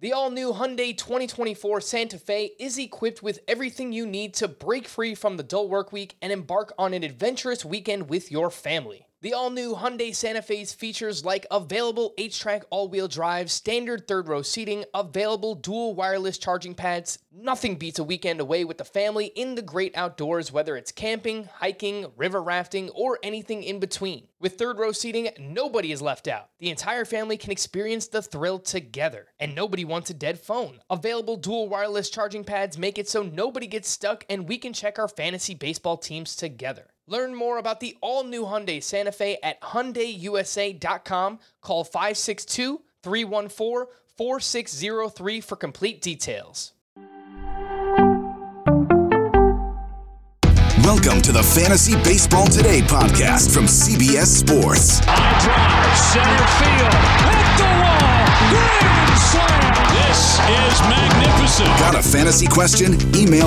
The all-new Hyundai 2024 Santa Fe is equipped with everything you need to break free from the dull work week and embark on an adventurous weekend with your family. The all-new Hyundai Santa Fe's features like available H-Track all-wheel drive, standard third-row seating, available dual wireless charging pads. Nothing beats a weekend away with the family in the great outdoors, whether it's camping, hiking, river rafting, or anything in between. With third-row seating, nobody is left out. The entire family can experience the thrill together, and nobody wants a dead phone. Available dual wireless charging pads make it so nobody gets stuck, and we can check our fantasy baseball teams together. Learn more about the all-new Hyundai Santa Fe at HyundaiUSA.com. Call 562-314-4603 for complete details. Welcome to the Fantasy Baseball Today podcast from CBS Sports. High drive, center field, hit the wall, grand slam. This is magnificent. Got a fantasy question? Email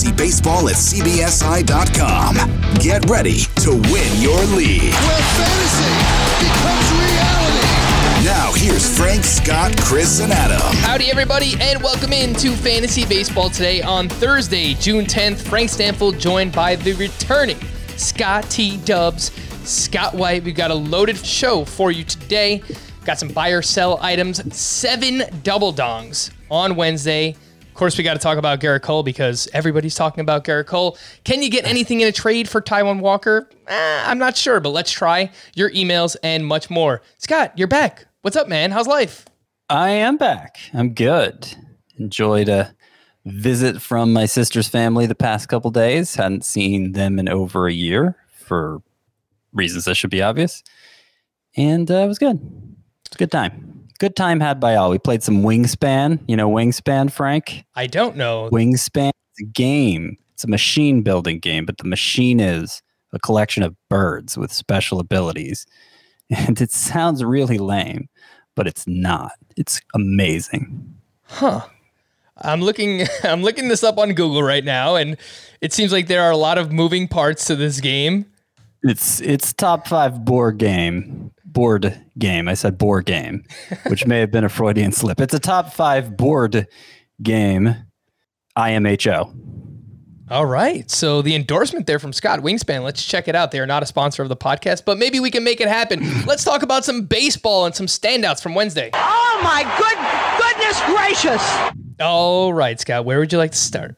fantasybaseball@cbsi.com. Get ready to win your league. Where fantasy becomes reality. Now here's Frank, Scott, Chris, and Adam. Howdy, everybody, and welcome into Fantasy Baseball Today on Thursday, June 10th. Frank Stanfield joined by the returning Scott T. Dubs, Scott White. We've got a loaded show for you today. Got some buy or sell items, 7 double dongs on Wednesday. Of course, we got to talk about Garrett Cole because everybody's talking about Garrett Cole. Can you get anything in a trade for Taijuan Walker? I'm not sure, but let's try. Your emails and much more. Scott, you're back. What's up, man? How's life? I am back. I'm good. Enjoyed a visit from my sister's family the past couple days. Hadn't seen them in over a year for reasons that should be obvious. And it was good. It's a good time. Good time had by all. We played some Wingspan. You know Wingspan, Frank? I don't know. Wingspan is a game. It's a machine building game, but the machine is a collection of birds with special abilities. And it sounds really lame, but it's not. It's amazing. Huh. I'm looking this up on Google right now, and it seems like there are a lot of moving parts to this game. It's top 5 board game. I said board game, which may have been a Freudian slip. It's a top 5 board game. IMHO. All right. So the endorsement there from Scott, Wingspan, let's check it out. They are not a sponsor of the podcast, but maybe we can make it happen. Let's talk about some baseball and some standouts from Wednesday. Oh, my goodness gracious. All right, Scott, where would you like to start?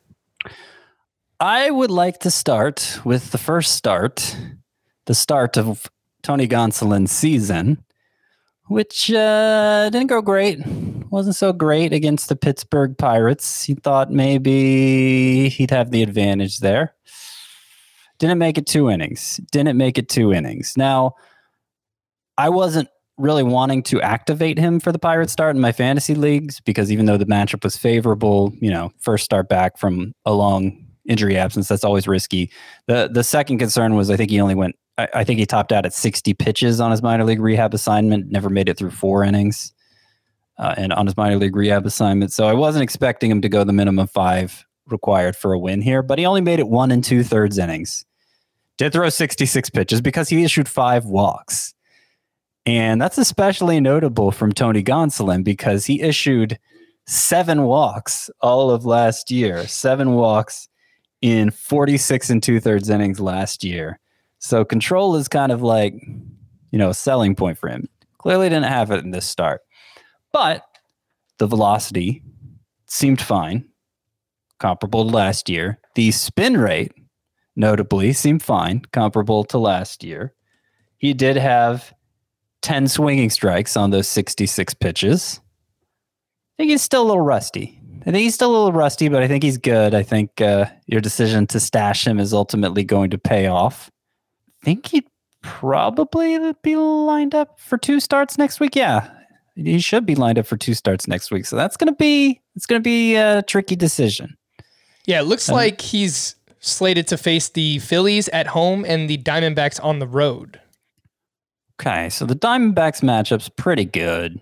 I would like to start with the first start, the start of Tony Gonsolin's season, which didn't go great. Wasn't so great against the Pittsburgh Pirates. He thought maybe he'd have the advantage there. Didn't make it 2 innings. Now, I wasn't really wanting to activate him for the Pirates start in my fantasy leagues because even though the matchup was favorable, first start back from a long injury absence, that's always risky. The second concern was I think he topped out at 60 pitches on his minor league rehab assignment, never made it through 4 innings. And on his minor league rehab assignment. So I wasn't expecting him to go the minimum 5 required for a win here, but he only made it 1 2/3 innings. Did throw 66 pitches because he issued 5 walks. And that's especially notable from Tony Gonsolin because he issued 7 walks all of last year. 7 walks in 46 2/3 innings last year. So control is kind of like, a selling point for him. Clearly didn't have it in this start. But the velocity seemed fine, comparable to last year. The spin rate, notably, seemed fine, comparable to last year. He did have 10 swinging strikes on those 66 pitches. I think he's still a little rusty. But I think he's good. I think your decision to stash him is ultimately going to pay off. I think he'd probably be lined up for 2 starts next week. Yeah. He should be lined up for 2 starts next week. So it's going to be a tricky decision. Yeah, it looks like he's slated to face the Phillies at home and the Diamondbacks on the road. Okay, so the Diamondbacks matchup's pretty good.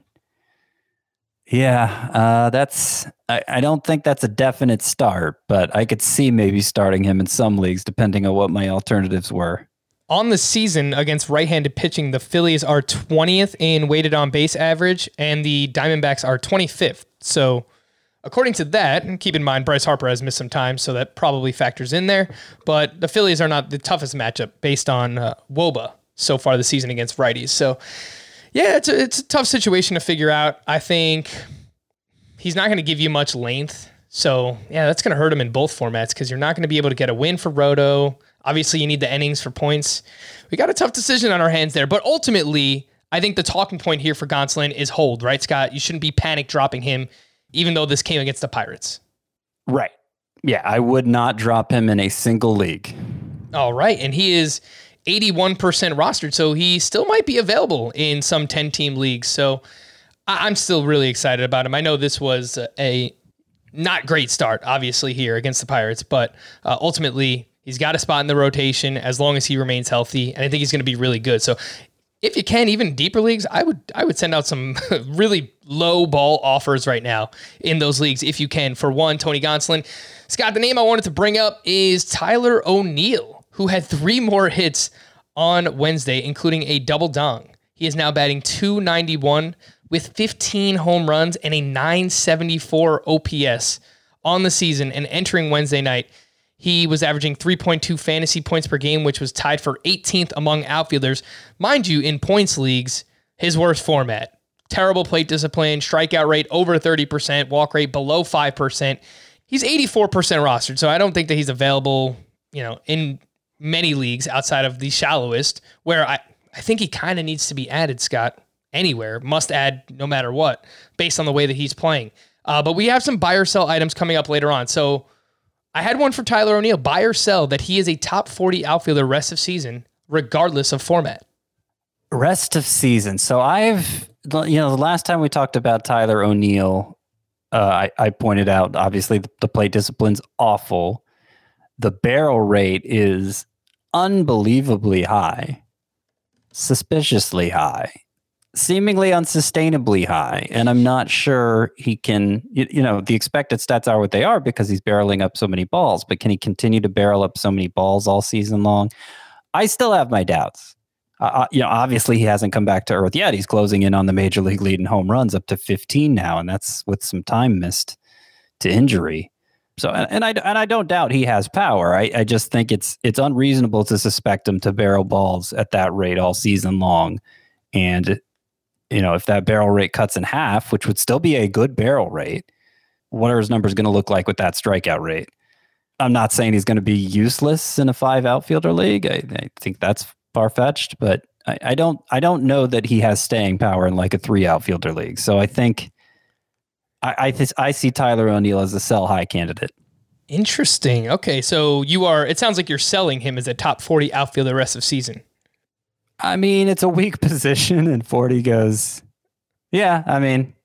Yeah, I don't think that's a definite start, but I could see maybe starting him in some leagues depending on what my alternatives were. On the season against right-handed pitching, the Phillies are 20th in weighted on base average, and the Diamondbacks are 25th. So according to that, and keep in mind Bryce Harper has missed some time, so that probably factors in there, but the Phillies are not the toughest matchup based on WOBA so far this season against righties. So yeah, it's a tough situation to figure out. I think he's not going to give you much length. So yeah, that's going to hurt him in both formats because you're not going to be able to get a win for Roto. Obviously, you need the innings for points. We got a tough decision on our hands there. But ultimately, I think the talking point here for Gonsolin is hold, right, Scott? You shouldn't be panic dropping him, even though this came against the Pirates. Right. Yeah, I would not drop him in a single league. All right. And he is 81% rostered, so he still might be available in some 10-team leagues. So I'm still really excited about him. I know this was a not great start, obviously, here against the Pirates, but ultimately, he's got a spot in the rotation as long as he remains healthy, and I think he's going to be really good. So if you can, even deeper leagues, I would send out some really low ball offers right now in those leagues if you can. For one, Tony Gonsolin. Scott, the name I wanted to bring up is Tyler O'Neill, who had 3 more hits on Wednesday, including a double dong. He is now batting .291 with 15 home runs and a .974 OPS on the season. And entering Wednesday night, he was averaging 3.2 fantasy points per game, which was tied for 18th among outfielders. Mind you, in points leagues, his worst format. Terrible plate discipline, strikeout rate over 30%, walk rate below 5%. He's 84% rostered, so I don't think that he's available, in many leagues outside of the shallowest, where I think he kind of needs to be added, Scott, anywhere. Must add no matter what, based on the way that he's playing. But we have some buy or sell items coming up later on. So I had one for Tyler O'Neill, buy or sell, that he is a top 40 outfielder rest of season, regardless of format. Rest of season. So the last time we talked about Tyler O'Neill, I pointed out, obviously, the plate discipline's awful. The barrel rate is unbelievably high, suspiciously high, seemingly unsustainably high. And I'm not sure he can, the expected stats are what they are because he's barreling up so many balls, but can he continue to barrel up so many balls all season long? I still have my doubts. Obviously he hasn't come back to earth yet. He's closing in on the major league lead in home runs, up to 15 now. And that's with some time missed to injury. So, and I don't doubt he has power. I just think it's unreasonable to suspect him to barrel balls at that rate all season long. And, if that barrel rate cuts in half, which would still be a good barrel rate, what are his numbers going to look like with that strikeout rate? I'm not saying he's going to be useless in a 5 outfielder league. I think that's far-fetched, but I don't know that he has staying power in like a 3 outfielder league. So I think I see Tyler O'Neill as a sell high candidate. Interesting. Okay, so it sounds like you're selling him as a top 40 outfielder the rest of season. I mean, it's a weak position, and 40 goes, yeah. I mean,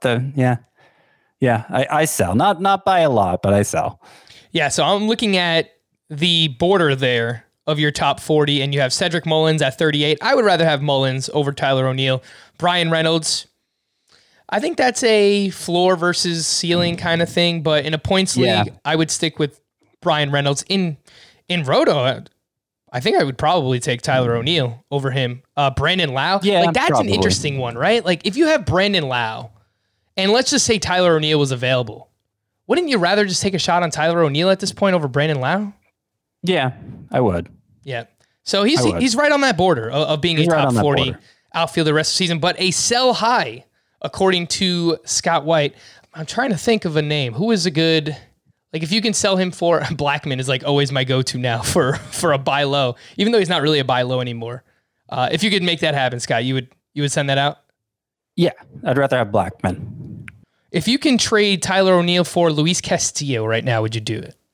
I sell, not by a lot, but I sell. Yeah, so I'm looking at the border there of your top 40, and you have Cedric Mullins at 38. I would rather have Mullins over Tyler O'Neill. Brian Reynolds, I think that's a floor versus ceiling kind of thing, but in a points league, I would stick with Brian Reynolds. In Roto, I think I would probably take Tyler O'Neill over him. Brandon Lau, that's probably an interesting one, right? Like if you have Brandon Lau, and let's just say Tyler O'Neill was available, wouldn't you rather just take a shot on Tyler O'Neill at this point over Brandon Lau? Yeah, I would. Yeah. So he's right on that border of being a top 40 outfielder the rest of the season, but a sell high, according to Scott White. I'm trying to think of a name. Who is a good, if you can sell him for, Blackman is always my go-to now for a buy low, even though he's not really a buy low anymore. If you could make that happen, Scott, you would send that out? Yeah, I'd rather have Blackman. If you can trade Tyler O'Neill for Luis Castillo right now, would you do it?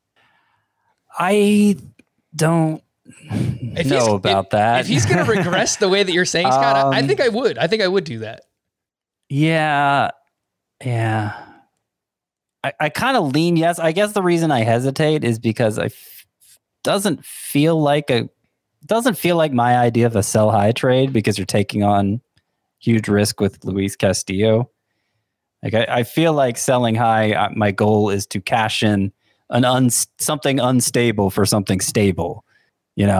I don't know about that. If he's going to regress the way that you're saying, Scott, I think I would. I think I would do that. Yeah. I kind of lean yes. I guess the reason I hesitate is because doesn't feel like my idea of a sell high trade, because you're taking on huge risk with Luis Castillo. I feel like selling high, my goal is to cash in something unstable for something stable,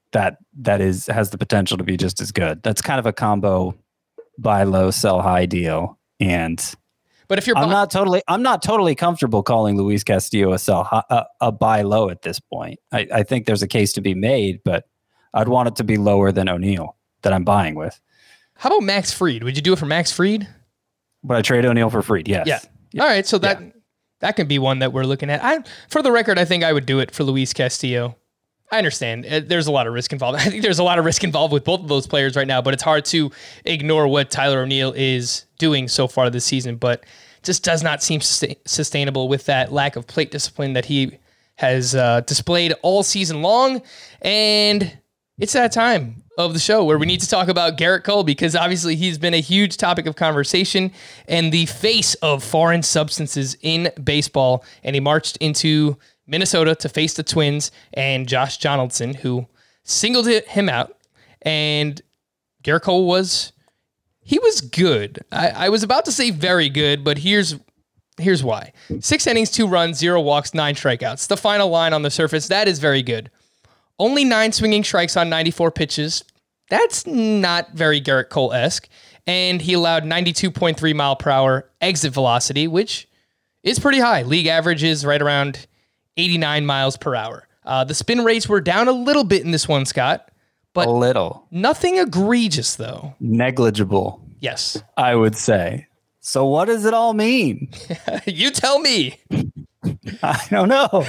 that has the potential to be just as good. That's kind of a combo buy low, sell high deal. And but if you're I'm not totally comfortable calling Luis Castillo a buy low at this point. I think there's a case to be made, but I'd want it to be lower than O'Neill that I'm buying with. How about Max Fried? Would you do it for Max Fried? Would I trade O'Neill for Fried? Yes. Yeah. All right. So that can be one that we're looking at. For the record, I think I would do it for Luis Castillo. I understand there's a lot of risk involved. I think there's a lot of risk involved with both of those players right now, but it's hard to ignore what Tyler O'Neill is doing so far this season, but just does not seem sustainable with that lack of plate discipline that he has displayed all season long. And it's that time of the show where we need to talk about Gerrit Cole, because obviously he's been a huge topic of conversation and the face of foreign substances in baseball. And he marched into Minnesota to face the Twins and Josh Donaldson, who singled him out. And Gerrit Cole was good. I was about to say very good, but here's why. 6 innings, 2 runs, 0 walks, 9 strikeouts. The final line on the surface, that is very good. Only 9 swinging strikes on 94 pitches. That's not very Gerrit Cole-esque. And he allowed 92.3 mile per hour exit velocity, which is pretty high. League average is right around 89 miles per hour. The spin rates were down a little bit in this one, Scott, but a little. Nothing egregious, though. Negligible. Yes. I would say. So what does it all mean? You tell me. I don't know.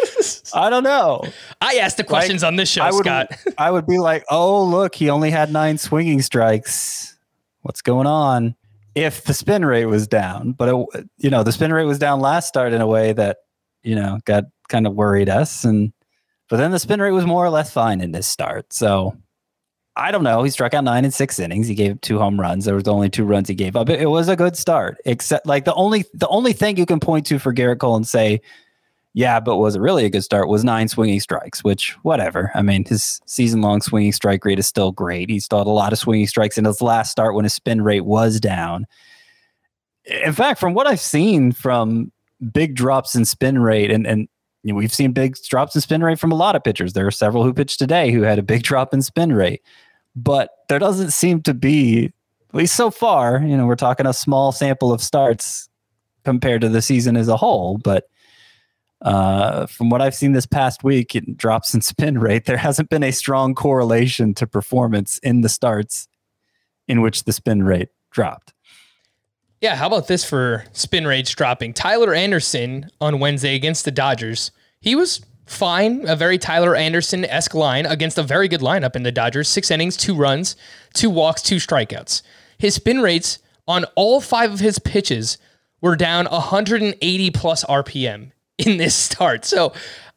I asked the questions on this show, Scott. I would be like, oh, look, he only had 9 swinging strikes. What's going on? If the spin rate was down, but the spin rate was down last start in a way that, got kind of worried us. But then the spin rate was more or less fine in this start. So I don't know. He struck out 9 in 6 innings. He gave 2 home runs. There was only 2 runs he gave up. It was a good start, except like the only thing you can point to for Gerrit Cole and say, yeah, but was it really a good start, was 9 swinging strikes, which whatever. I mean, his season-long swinging strike rate is still great. He still had a lot of swinging strikes in his last start when his spin rate was down. In fact, from what I've seen from big drops in spin rate, and we've seen big drops in spin rate from a lot of pitchers. There are several who pitched today who had a big drop in spin rate. But there doesn't seem to be, at least so far, we're talking a small sample of starts compared to the season as a whole. But from what I've seen this past week, it drops in spin rate. There hasn't been a strong correlation to performance in the starts in which the spin rate dropped. Yeah, how about this for spin rates dropping? Tyler Anderson on Wednesday against the Dodgers. He was fine, a very Tyler Anderson-esque line against a very good lineup in the Dodgers. 6 innings, 2 runs, 2 walks, 2 strikeouts. His spin rates on all 5 of his pitches were down 180 plus RPM in this start. So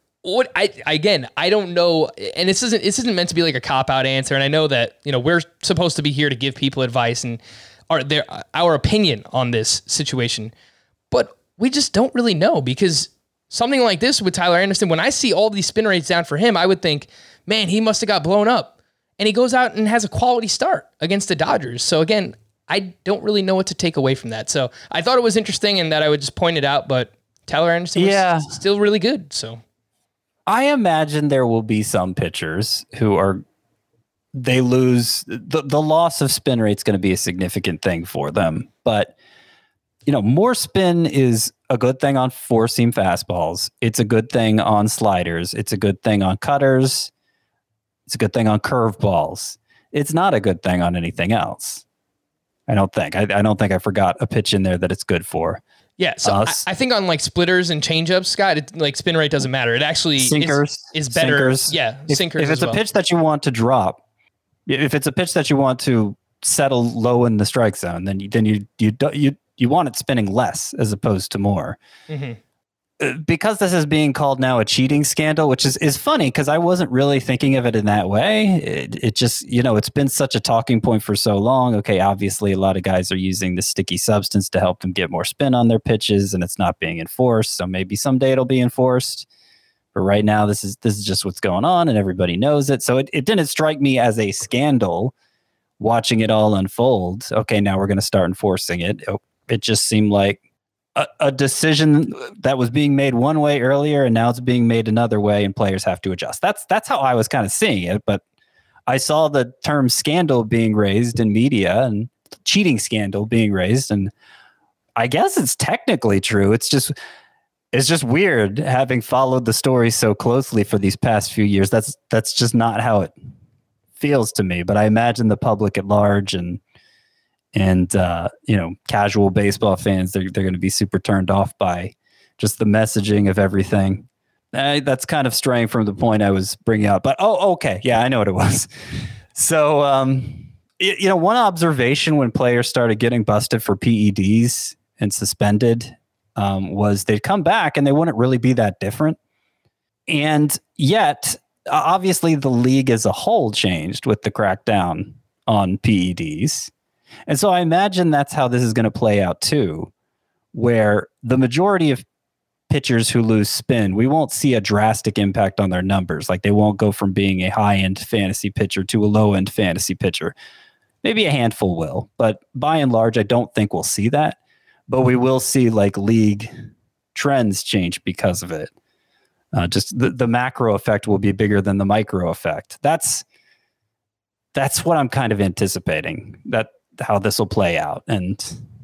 I don't know, and this isn't meant to be like a cop-out answer, and I know that we're supposed to be here to give people advice and our opinion on this situation, but we just don't really know, because something like this with Tyler Anderson, when I see all these spin rates down for him, I would think, man, he must have got blown up. And he goes out and has a quality start against the Dodgers. So again, I don't really know what to take away from that. So I thought it was interesting and that I would just point it out, but Tyler Anderson was still really good. So I imagine there will be some pitchers who they lose the loss of spin rate is going to be a significant thing for them. But, more spin is a good thing on 4-seam fastballs. It's a good thing on sliders. It's a good thing on cutters. It's a good thing on curveballs. It's not a good thing on anything else. I don't think. I don't think I forgot a pitch in there that it's good for. Yeah, so I think on like splitters and changeups, Scott, spin rate doesn't matter. It actually sinkers is better. Sinkers. Yeah, sinkers. If it's a pitch that you want to drop, if it's a pitch that you want to settle low in the strike zone, then you want it spinning less as opposed to more. Mm-hmm. Because this is being called now a cheating scandal, which is funny because I wasn't really thinking of it in that way. It just, it's been such a talking point for so long. Okay, obviously a lot of guys are using this sticky substance to help them get more spin on their pitches, and it's not being enforced. So maybe someday it'll be enforced. But right now, this is just what's going on, and everybody knows it. So it didn't strike me as a scandal watching it all unfold. Okay, now we're going to start enforcing it. It just seemed like a decision that was being made one way earlier, and now it's being made another way, and players have to adjust. That's how I was kind of seeing it. But I saw the term scandal being raised in media and cheating scandal being raised. And I guess it's technically true. It's just weird having followed the story so closely for these past few years. That's just not how it feels to me. But I imagine the public at large and casual baseball fans, they're going to be super turned off by just the messaging of everything. That's kind of straying from the point I was bringing up. But okay, yeah, I know what it was. So one observation when players started getting busted for PEDs and suspended was they'd come back and they wouldn't really be that different. And yet, obviously, the league as a whole changed with the crackdown on PEDs. And so I imagine that's how this is going to play out too, where the majority of pitchers who lose spin, we won't see a drastic impact on their numbers. Like they won't go from being a high-end fantasy pitcher to a low-end fantasy pitcher. Maybe a handful will, but by and large, I don't think we'll see that. But we will see like league trends change because of it. Just the macro effect will be bigger than the micro effect. That's what I'm kind of anticipating, that how this will play out. And,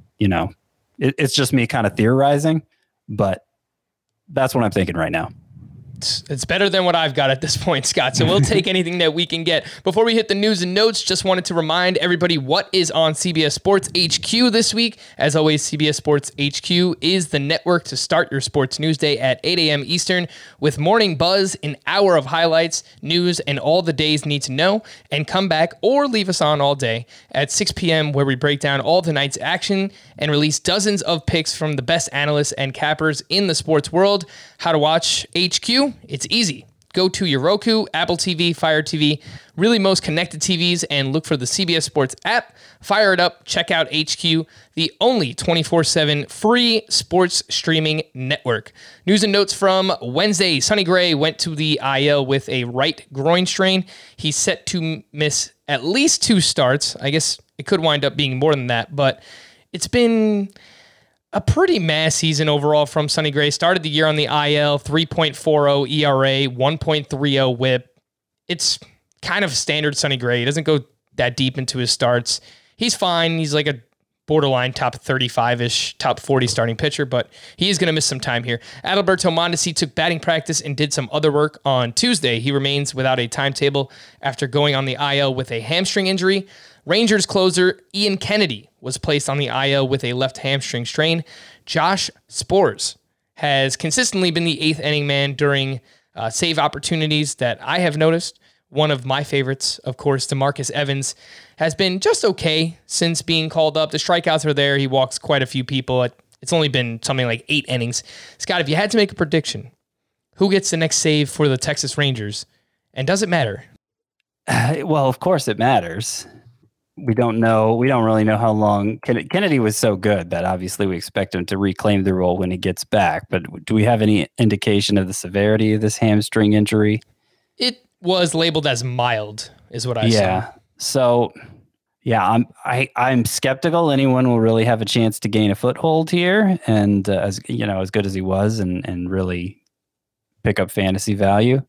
it's just me kind of theorizing, but that's what I'm thinking right now. It's better than what I've got at this point, Scott. So we'll take anything that we can get. Before we hit the news and notes, just wanted to remind everybody what is on CBS Sports HQ this week. As always, CBS Sports HQ is the network to start your sports news day at 8 a.m. Eastern with Morning Buzz, an hour of highlights, news, and all the days need to know. And come back or leave us on all day at 6 p.m. where we break down all the night's action and release dozens of picks from the best analysts and cappers in the sports world. How to watch HQ? It's easy. Go to your Roku, Apple TV, Fire TV, really most connected TVs, and look for the CBS Sports app. Fire it up. Check out HQ, the only 24/7 free sports streaming network. News and notes from Wednesday. Sonny Gray went to the IL with a right groin strain. He's set to miss at least 2 starts. I guess it could wind up being more than that, but it's been a pretty meh season overall from Sonny Gray. Started the year on the IL, 3.40 ERA, 1.30 WHIP. It's kind of standard Sonny Gray. He doesn't go that deep into his starts. He's fine. He's like a borderline top 35-ish, top 40 starting pitcher, but he is going to miss some time here. Adalberto Mondesi took batting practice and did some other work on Tuesday. He remains without a timetable after going on the IL with a hamstring injury. Rangers closer Ian Kennedy was placed on the IL with a left hamstring strain. Josh Sborz has consistently been the 8th inning man during save opportunities that I have noticed. One of my favorites, of course, DeMarcus Evans, has been just okay since being called up. The strikeouts are there. He walks quite a few people. It's only been something like 8 innings. Scott, if you had to make a prediction, who gets the next save for the Texas Rangers? And does it matter? Well, of course it matters. We don't know. We don't really know how long. Kennedy was so good that obviously we expect him to reclaim the role when he gets back. But do we have any indication of the severity of this hamstring injury? It was labeled as mild, is what I saw. Yeah. So, yeah, I'm skeptical anyone will really have a chance to gain a foothold here, and as good as he was, and really pick up fantasy value.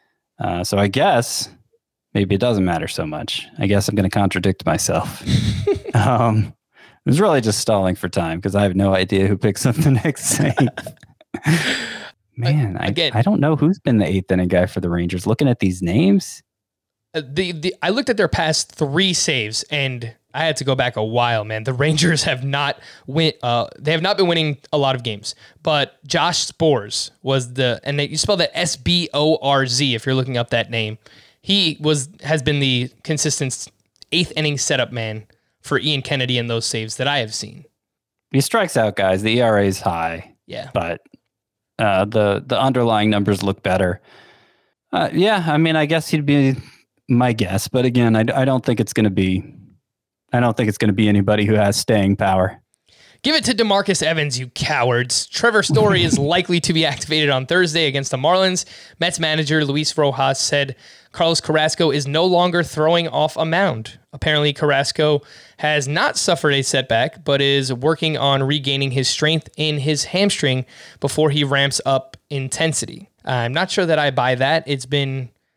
So I guess maybe it doesn't matter so much. I guess I'm going to contradict myself. It was really just stalling for time because I have no idea who picks up the next save. Man, I don't know who's been the 8th inning guy for the Rangers. Looking at these names, I looked at their past 3 saves, and I had to go back a while, man. The Rangers have not they have not been winning a lot of games. But Josh Sborz was and you spell that Sborz if you're looking up that name. He has been the consistent 8th inning setup man for Ian Kennedy in those saves that I have seen. He strikes out guys. The ERA is high. Yeah. But the underlying numbers look better. Yeah, I mean, I guess he'd be my guess. But again, I don't think it's going to be anybody who has staying power. Give it to DeMarcus Evans, you cowards. Trevor Story is likely to be activated on Thursday against the Marlins. Mets manager Luis Rojas said Carlos Carrasco is no longer throwing off a mound. Apparently, Carrasco has not suffered a setback, but is working on regaining his strength in his hamstring before he ramps up intensity. I'm not sure that I buy that. It's been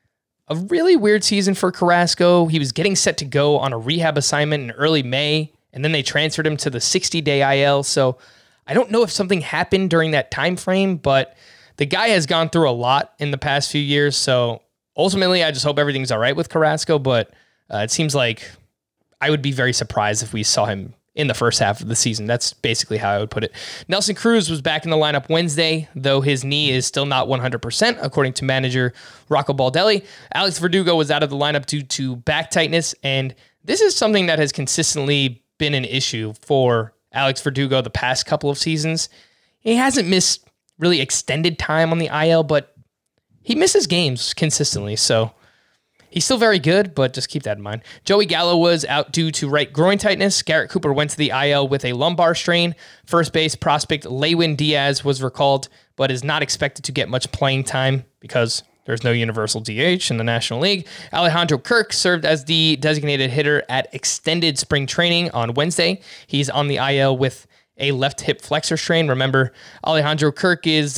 a really weird season for Carrasco. He was getting set to go on a rehab assignment in early May, and then they transferred him to the 60-day IL. So I don't know if something happened during that time frame, but the guy has gone through a lot in the past few years. So ultimately, I just hope everything's all right with Carrasco, but it seems like I would be very surprised if we saw him in the first half of the season. That's basically how I would put it. Nelson Cruz was back in the lineup Wednesday, though his knee is still not 100%, according to manager Rocco Baldelli. Alex Verdugo was out of the lineup due to back tightness, and this is something that has consistently been an issue for Alex Verdugo the past couple of seasons. He hasn't missed really extended time on the IL, but he misses games consistently, so he's still very good, but just keep that in mind. Joey Gallo was out due to right groin tightness. Garrett Cooper went to the IL with a lumbar strain. First base prospect Lewin Diaz was recalled, but is not expected to get much playing time because there's no universal DH in the National League. Alejandro Kirk served as the designated hitter at extended spring training on Wednesday. He's on the IL with a left hip flexor strain. Remember, Alejandro Kirk is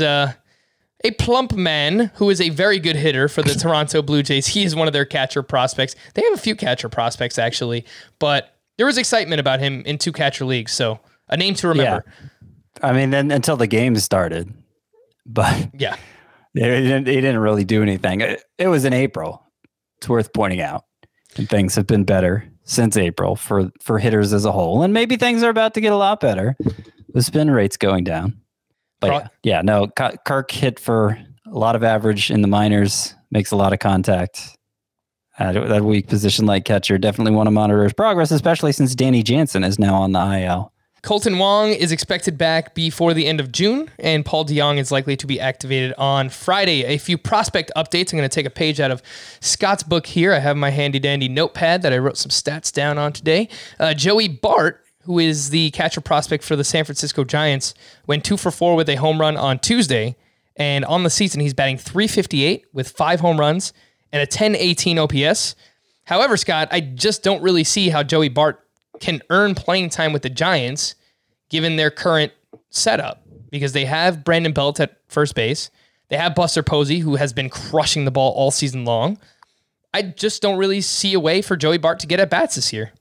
a plump man who is a very good hitter for the Toronto Blue Jays. He is one of their catcher prospects. They have a few catcher prospects, actually, but there was excitement about him in 2 catcher leagues, so a name to remember. Yeah. I mean, then until the game started, but yeah, he didn't really do anything. It was in April. It's worth pointing out, and things have been better since April for hitters as a whole, and maybe things are about to get a lot better. The spin rate's going down. But Kirk hit for a lot of average in the minors, makes a lot of contact. That weak position like catcher, definitely want to monitor his progress, especially since Danny Jansen is now on the IL. Colton Wong is expected back before the end of June, and Paul DeJong is likely to be activated on Friday. A few prospect updates. I'm going to take a page out of Scott's book here. I have my handy-dandy notepad that I wrote some stats down on today. Joey Bart, who is the catcher prospect for the San Francisco Giants, went 2 for 4 with a home run on Tuesday. And on the season, he's batting .358 with 5 home runs and a .1018 OPS. However, Scott, I just don't really see how Joey Bart can earn playing time with the Giants given their current setup, because they have Brandon Belt at first base. They have Buster Posey, who has been crushing the ball all season long. I just don't really see a way for Joey Bart to get at bats this year.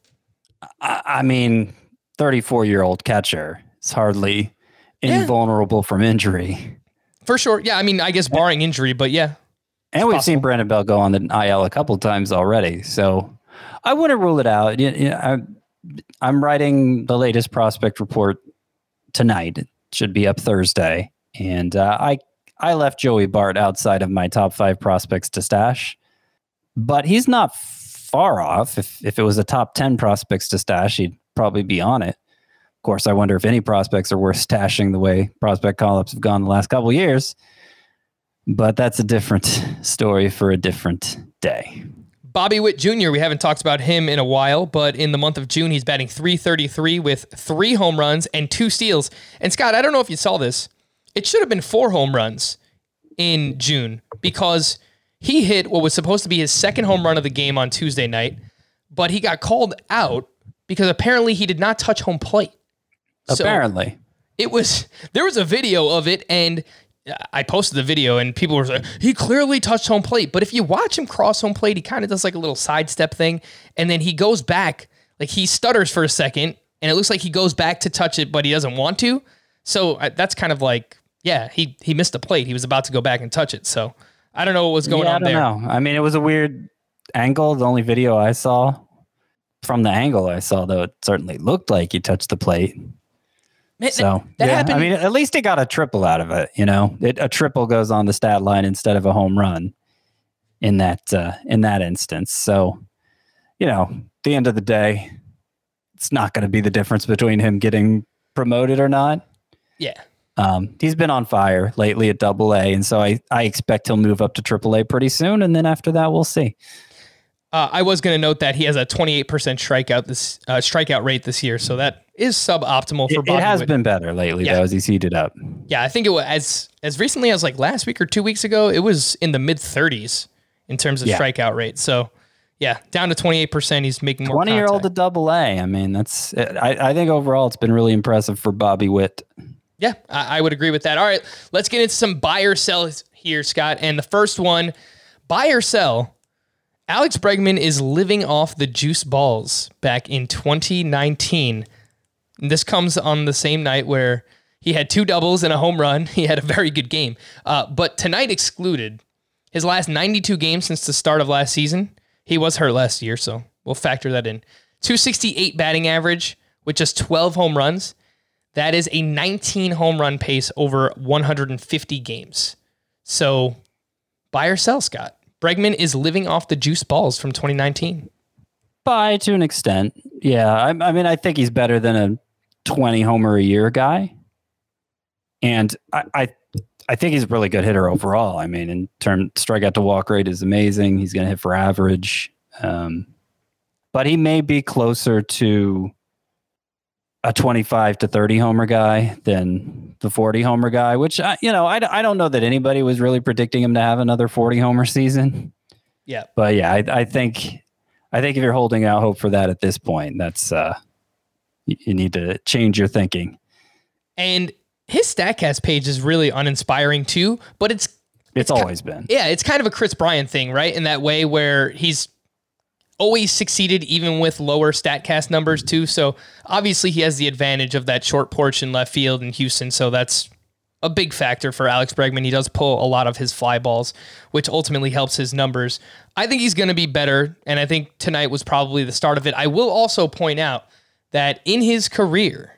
I mean, 34-year-old catcher is hardly invulnerable from injury. For sure. Yeah, I mean, I guess barring injury, but yeah. And we've seen Brandon Belt go on the IL a couple times already, so I wouldn't rule it out. I'm writing the latest prospect report tonight. It should be up Thursday, and I left Joey Bart outside of my top 5 prospects to stash, but he's not far off. If it was a top 10 prospects to stash, he'd probably be on it. Of course, I wonder if any prospects are worth stashing the way prospect call-ups have gone the last couple of years. But that's a different story for a different day. Bobby Witt Jr., we haven't talked about him in a while, but in the month of June, he's batting .333 with 3 home runs and 2 steals. And Scott, I don't know if you saw this. It should have been 4 home runs in June, because he hit what was supposed to be his second home run of the game on Tuesday night, but he got called out because apparently he did not touch home plate. Apparently. So there was a video of it, and I posted the video, and people were like, he clearly touched home plate. But if you watch him cross home plate, he kind of does like a little sidestep thing, and then he goes back, like he stutters for a second, and it looks like he goes back to touch it, but he doesn't want to. So that's kind of like, yeah, he missed a plate. He was about to go back and touch it. So I don't know what was going on there. I don't know. I mean, it was a weird angle. The only video I saw, from the angle I saw, though, it certainly looked like he touched the plate. Man, so that happened. I mean, at least he got a triple out of it. A triple goes on the stat line instead of a home run in that instance. So, at the end of the day, it's not going to be the difference between him getting promoted or not. Yeah. He's been on fire lately at AA, and so I expect he'll move up to AAA pretty soon, and then after that, we'll see. I was going to note that he has a 28% strikeout rate this year, so that is suboptimal for Bobby. It has been better lately, though, as he's heated up. Yeah, I think it was as recently as like last week or 2 weeks ago, it was in the mid-30s in terms of strikeout rate. So, yeah, down to 28%. He's making more 20-year-old to AA. I mean, that's. I think overall it's been really impressive for Bobby Witt. Yeah, I would agree with that. All right, let's get into some buy or sell here, Scott. And the first one, buy or sell Alex Bregman is living off the juice balls back in 2019. This comes on the same night where he had 2 doubles and a home run. He had a very good game. But tonight excluded, his last 92 games since the start of last season, he was hurt last year, so we'll factor that in. 268 batting average with just 12 home runs. That is a 19 home run pace over 150 games. So buy or sell, Scott. Bregman is living off the juice balls from 2019. Buy to an extent. Yeah. I mean, I think he's better than a 20 homer a year guy. And I think he's a really good hitter overall. I mean, in terms strikeout to walk rate is amazing. He's going to hit for average. But he may be closer to a 25 to 30 homer guy than the 40 homer guy, which, I don't know that anybody was really predicting him to have another 40 homer season. Yeah. But yeah, I think if you're holding out hope for that at this point, that's you need to change your thinking. And his StatCast page is really uninspiring too, but it's always been. Yeah, it's kind of a Chris Bryant thing, right? In that way where he's always succeeded even with lower StatCast numbers too. So obviously he has the advantage of that short porch in left field in Houston. So that's a big factor for Alex Bregman. He does pull a lot of his fly balls, which ultimately helps his numbers. I think he's going to be better. And I think tonight was probably the start of it. I will also point out that in his career,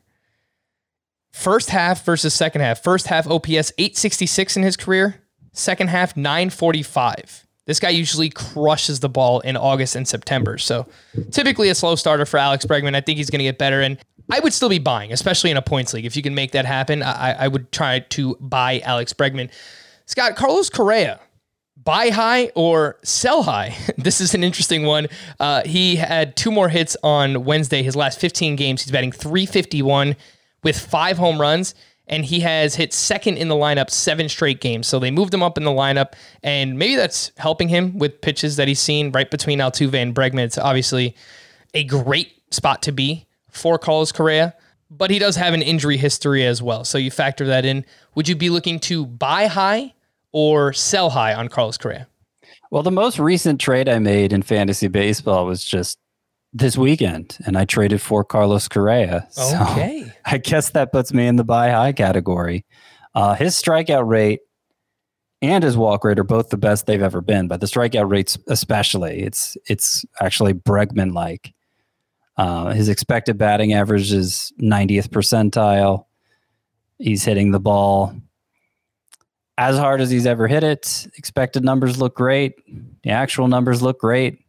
first half versus second half, first half OPS 866 in his career, second half 945. This guy usually crushes the ball in August and September. So typically a slow starter for Alex Bregman. I think he's going to get better. And I would still be buying, especially in a points league. If you can make that happen, I would try to buy Alex Bregman. Scott, Carlos Correa, buy high or sell high? This is an interesting one. He had 2 more hits on Wednesday. His last 15 games, he's batting .351 with 5 home runs. And he has hit second in the lineup 7 straight games. So they moved him up in the lineup, and maybe that's helping him with pitches that he's seen right between Altuve and Bregman. It's obviously a great spot to be for Carlos Correa, but he does have an injury history as well. So you factor that in. Would you be looking to buy high or sell high on Carlos Correa? Well, the most recent trade I made in fantasy baseball was just this weekend, and I traded for Carlos Correa. Okay. So I guess that puts me in the buy high category. His strikeout rate and his walk rate are both the best they've ever been, but the strikeout rates especially, it's actually Bregman-like. His expected batting average is 90th percentile. He's hitting the ball as hard as he's ever hit it. Expected numbers look great. The actual numbers look great.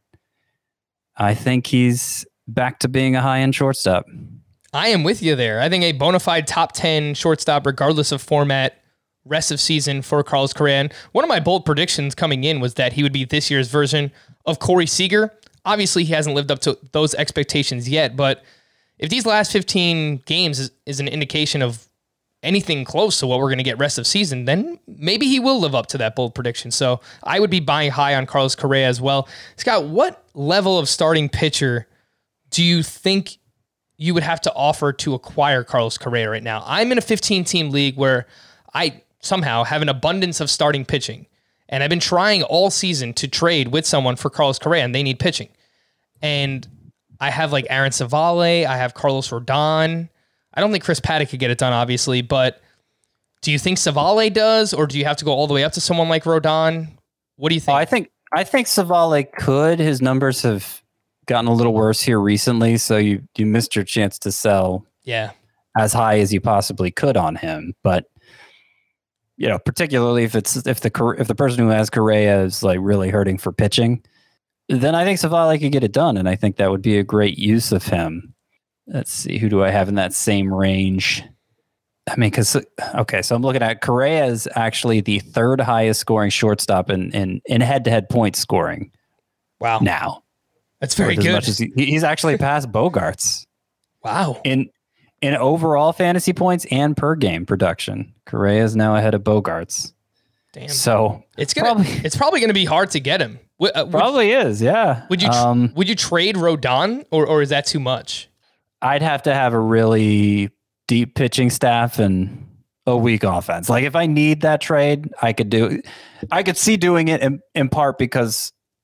I think he's back to being a high-end shortstop. I am with you there. I think a bona fide top 10 shortstop, regardless of format, rest of season for Carlos Correa. And one of my bold predictions coming in was that he would be this year's version of Corey Seager. Obviously, he hasn't lived up to those expectations yet, but if these last 15 games is an indication of anything close to what we're going to get rest of season, then maybe he will live up to that bold prediction. So I would be buying high on Carlos Correa as well. Scott, what level of starting pitcher do you think you would have to offer to acquire Carlos Correa right now? I'm in a 15-team league where I somehow have an abundance of starting pitching, and I've been trying all season to trade with someone for Carlos Correa, and they need pitching. And I have like Aaron Savale, I have Carlos Rodon. I don't think Chris Paddock could get it done, obviously, but do you think Savale does, or do you have to go all the way up to someone like Rodon? What do you think? I think Savale could. His numbers have gotten a little worse here recently, so you missed your chance to sell as high as you possibly could on him. But particularly if the person who has Correa is like really hurting for pitching, then I think Savale could get it done, and I think that would be a great use of him. Let's see, who do I have in that same range? I mean, so I'm looking at Correa is actually the 3rd highest scoring shortstop in head-to-head points scoring. Wow. Now. That's very good. Much as he's actually passed Bogarts. Wow. In overall fantasy points and per game production, Correa is now ahead of Bogarts. Damn. So it's probably going to be hard to get him. Probably is, yeah. Would you trade Rodon, or is that too much? I'd have to have a really deep pitching staff and a weak offense. Like if I need that trade, I could see doing it in part because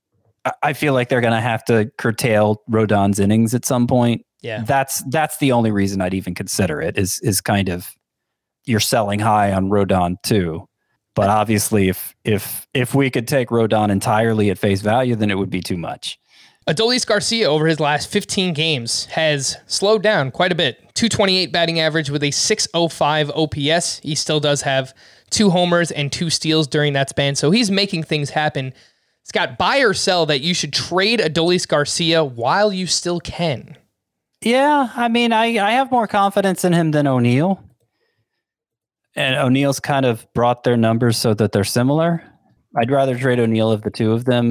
I feel like they're going to have to curtail Rodon's innings at some point. Yeah. That's the only reason I'd even consider it is kind of you're selling high on Rodon too. But obviously if we could take Rodon entirely at face value, then it would be too much. Adolis Garcia over his last 15 games has slowed down quite a bit. 228 batting average with a 605 OPS. He still does have 2 homers and 2 steals during that span. So he's making things happen. Scott, buy or sell that you should trade Adolis Garcia while you still can. Yeah, I mean, I have more confidence in him than O'Neill. And O'Neill's kind of brought their numbers so that they're similar. I'd rather trade O'Neill of the two of them.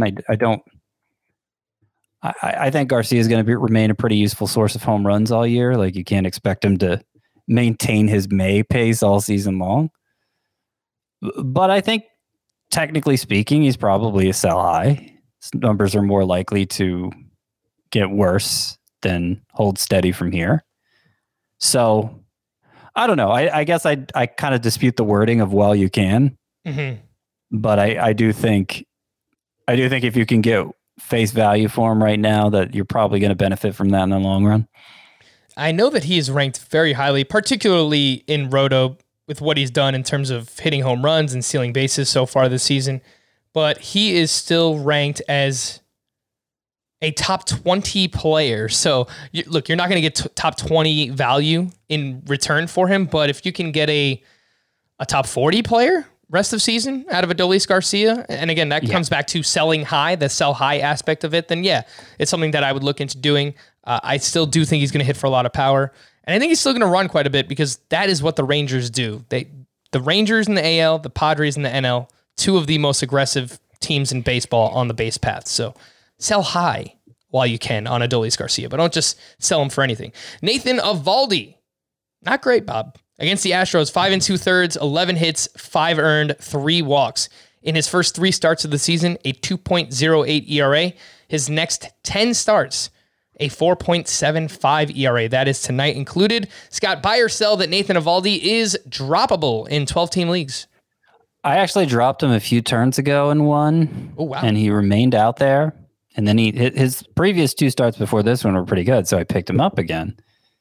I think Garcia is going to remain a pretty useful source of home runs all year. Like, you can't expect him to maintain his May pace all season long. But I think, technically speaking, he's probably a sell high. His numbers are more likely to get worse than hold steady from here. So, I don't know. I guess I kind of dispute the wording of while you can. Mm-hmm. But I do think if you can get face value for him right now, that you're probably going to benefit from that in the long run. I know that he is ranked very highly, particularly in Roto, with what he's done in terms of hitting home runs and stealing bases so far this season. But he is still ranked as a top 20 player. So, look, you're not going to get top 20 value in return for him, but if you can get a top 40 player rest of season out of Adolis Garcia, and again, that comes back to selling high, the sell high aspect of it, then yeah, it's something that I would look into doing. I still do think he's going to hit for a lot of power, and I think he's still going to run quite a bit because that is what the Rangers do. The Rangers in the AL, the Padres in the NL, 2 of the most aggressive teams in baseball on the base path. So sell high while you can on Adolis Garcia, but don't just sell him for anything. Nathan Eovaldi, not great, Bob. Against the Astros, 5 2/3, 11 hits, 5 earned, 3 walks. In his first 3 starts of the season, a 2.08 ERA. His next 10 starts, a 4.75 ERA. That is tonight included. Scott, buy or sell that Nathan Eovaldi is droppable in 12-team leagues? I actually dropped him a few turns ago in one. Oh, wow. And he remained out there. And then his previous 2 starts before this one were pretty good, so I picked him up again.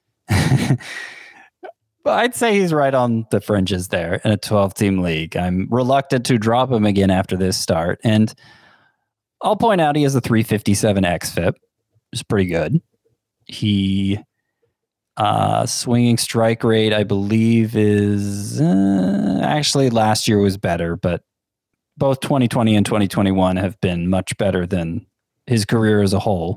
But I'd say he's right on the fringes there in a 12-team league. I'm reluctant to drop him again after this start. And I'll point out he has a 357 xFIP. It's pretty good. He swinging strike rate, I believe, is actually last year was better, but both 2020 and 2021 have been much better than his career as a whole.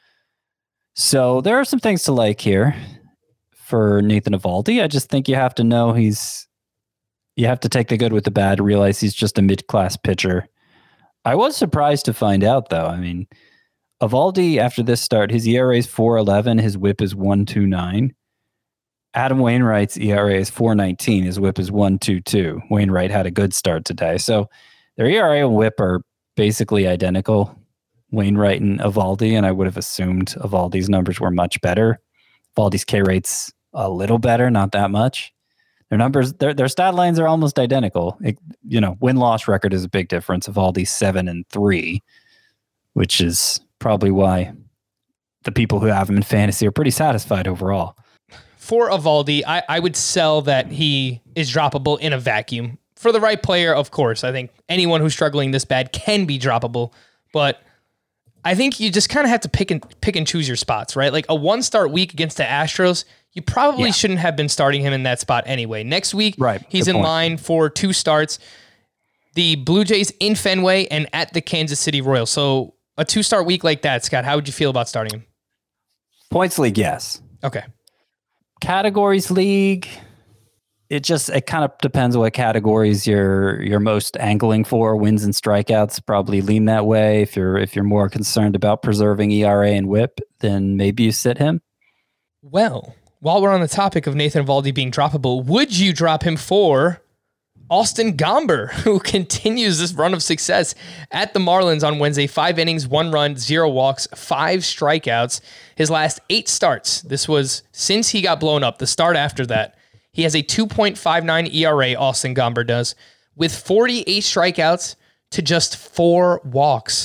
So there are some things to like here for Nathan Eovaldi. I just think you have to know you have to take the good with the bad, realize he's just a mid-class pitcher. I was surprised to find out, though. I mean, Eovaldi, after this start, his ERA is 4.11, his WHIP is 1.29. Adam Wainwright's ERA is 4.19, his WHIP is 1.22. Wainwright had a good start today. So their ERA and WHIP are basically identical, Wainwright and Eovaldi, and I would have assumed Eovaldi's numbers were much better. Eovaldi's K rate's a little better, not that much. Their numbers, their stat lines are almost identical. Win-loss record is a big difference. Eovaldi's 7-3, which is probably why the people who have him in fantasy are pretty satisfied overall. For Eovaldi, I would sell that he is droppable in a vacuum. For the right player, of course. I think anyone who's struggling this bad can be droppable, but I think you just kind of have to pick and choose your spots, right? Like a 1-start week against the Astros, you probably shouldn't have been starting him in that spot anyway. Next week, he's in line for 2 starts. The Blue Jays in Fenway and at the Kansas City Royals. So a 2-start week like that, Scott, how would you feel about starting him? Points league, yes. Okay. Categories league, it kind of depends what categories you're most angling for. Wins and strikeouts probably lean that way. If you're more concerned about preserving ERA and WHIP, then maybe you sit him. Well, while we're on the topic of Nathan Eovaldi being droppable, would you drop him for Austin Gomber, who continues this run of success at the Marlins on Wednesday? 5 innings, 1 run, 0 walks, 5 strikeouts. His last 8 starts, this was since he got blown up, the start after that, he has a 2.59 ERA, Austin Gomber does, with 48 strikeouts to just 4 walks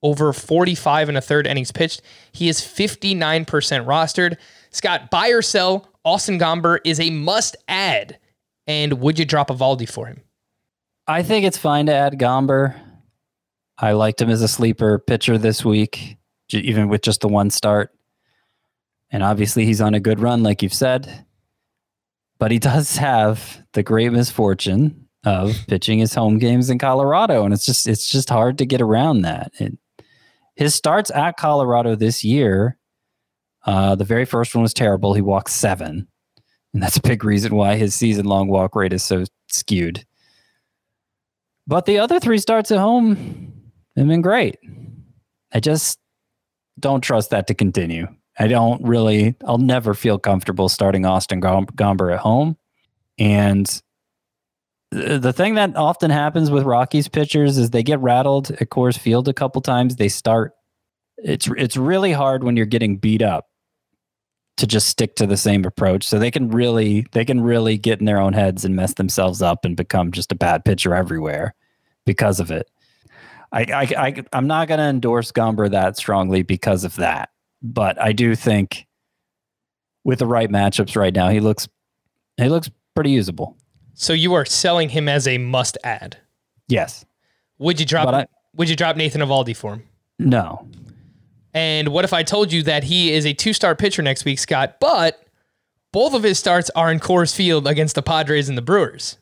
over 45 and a third innings pitched. He is 59% rostered. Scott, buy or sell, Austin Gomber is a must-add. And would you drop Eovaldi for him? I think it's fine to add Gomber. I liked him as a sleeper pitcher this week, even with just the one start. And obviously he's on a good run, like you've said. But he does have the great misfortune of pitching his home games in Colorado. And it's just hard to get around that. His starts at Colorado this year, the very first one was terrible. He walked 7. And that's a big reason why his season-long walk rate is so skewed. But the other 3 starts at home have been great. I just don't trust that to continue. I'll never feel comfortable starting Austin Gomber at home. And the thing that often happens with Rockies pitchers is they get rattled at Coors Field a couple times. It's really hard when you're getting beat up to just stick to the same approach. So they can really get in their own heads and mess themselves up and become just a bad pitcher everywhere because of it. I'm not going to endorse Gomber that strongly because of that, but I do think with the right matchups right now, he looks pretty usable. So you are selling him as a must add. Yes. Would you drop Nathan Eovaldi for him? No. And what if I told you that he is a 2-star pitcher next week, Scott, but both of his starts are in Coors Field against the Padres and the Brewers?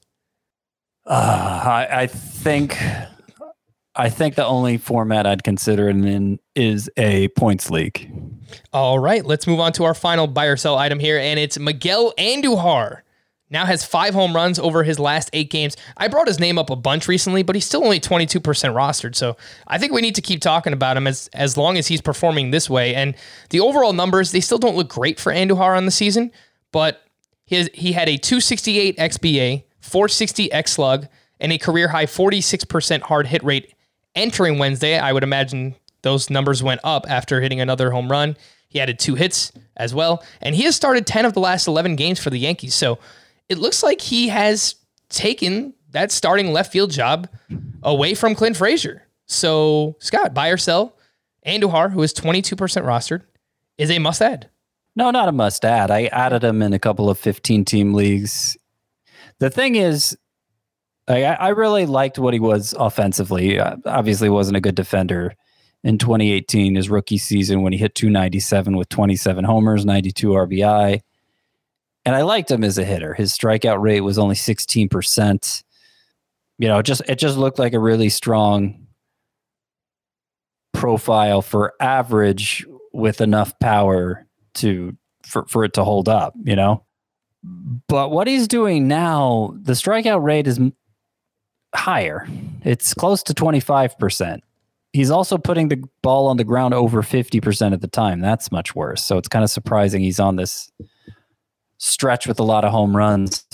I think the only format I'd consider it in is a points league. All right, let's move on to our final buy or sell item here, and it's Miguel Andujar. Now has 5 home runs over his last 8 games. I brought his name up a bunch recently, but he's still only 22% rostered. So I think we need to keep talking about him as long as he's performing this way. And the overall numbers, they still don't look great for Andujar on the season, but he had a 268 XBA, 460 X slug, and a career high 46% hard hit rate entering Wednesday. I would imagine those numbers went up after hitting another home run. He added 2 hits as well, and he has started 10 of the last 11 games for the Yankees. So it looks like he has taken that starting left field job away from Clint Frazier. So, Scott, buy or sell, Andujar, who is 22% rostered, is a must-add. No, not a must-add. I added him in a couple of 15-team leagues. The thing is, I really liked what he was offensively. Obviously, wasn't a good defender in 2018, his rookie season, when he hit 297 with 27 homers, 92 RBI. And I liked him as a hitter. His strikeout rate was only 16%. It just looked like a really strong profile for average with enough power for it to hold up, But what he's doing now, the strikeout rate is higher. It's close to 25%. He's also putting the ball on the ground over 50% of the time. That's much worse. So it's kind of surprising he's on this stretch with a lot of home runs.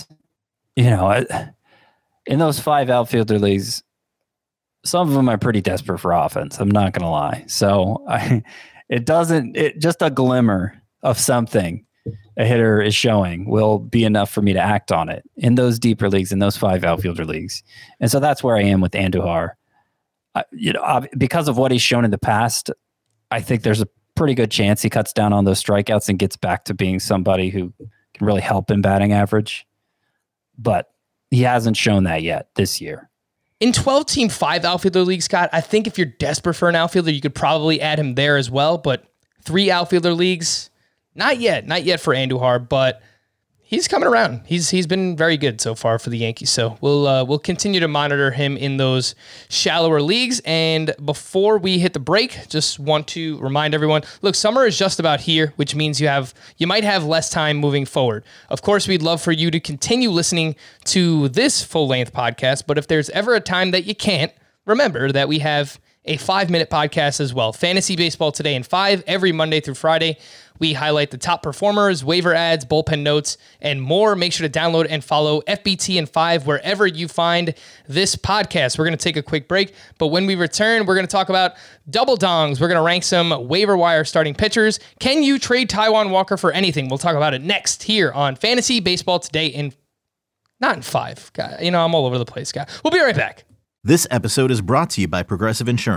In those 5 outfielder leagues, some of them are pretty desperate for offense. I'm not going to lie. So just a glimmer of something a hitter is showing will be enough for me to act on it in those deeper leagues, in those 5 outfielder leagues. And so that's where I am with Andujar. Because of what he's shown in the past, I think there's a pretty good chance he cuts down on those strikeouts and gets back to being somebody who can really help in batting average. But he hasn't shown that yet this year. In 12-team 5 outfielder league, Scott, I think if you're desperate for an outfielder, you could probably add him there as well. But 3 outfielder leagues, not yet for Andujar, but he's coming around. He's been very good so far for the Yankees. So we'll continue to monitor him in those shallower leagues. And before we hit the break, just want to remind everyone, look, summer is just about here, which means you might have less time moving forward. Of course, we'd love for you to continue listening to this full-length podcast, but if there's ever a time that you can't, remember that we have a 5-minute podcast as well. Fantasy Baseball Today in 5 every Monday through Friday. We highlight the top performers, waiver ads, bullpen notes, and more. Make sure to download and follow FBT in 5 wherever you find this podcast. We're going to take a quick break, but when we return, we're going to talk about double dongs. We're going to rank some waiver wire starting pitchers. Can you trade Taijuan Walker for anything? We'll talk about it next here on Fantasy Baseball Today not in 5. God, I'm all over the place, guy. We'll be right back. This episode is brought to you by Progressive Insurance.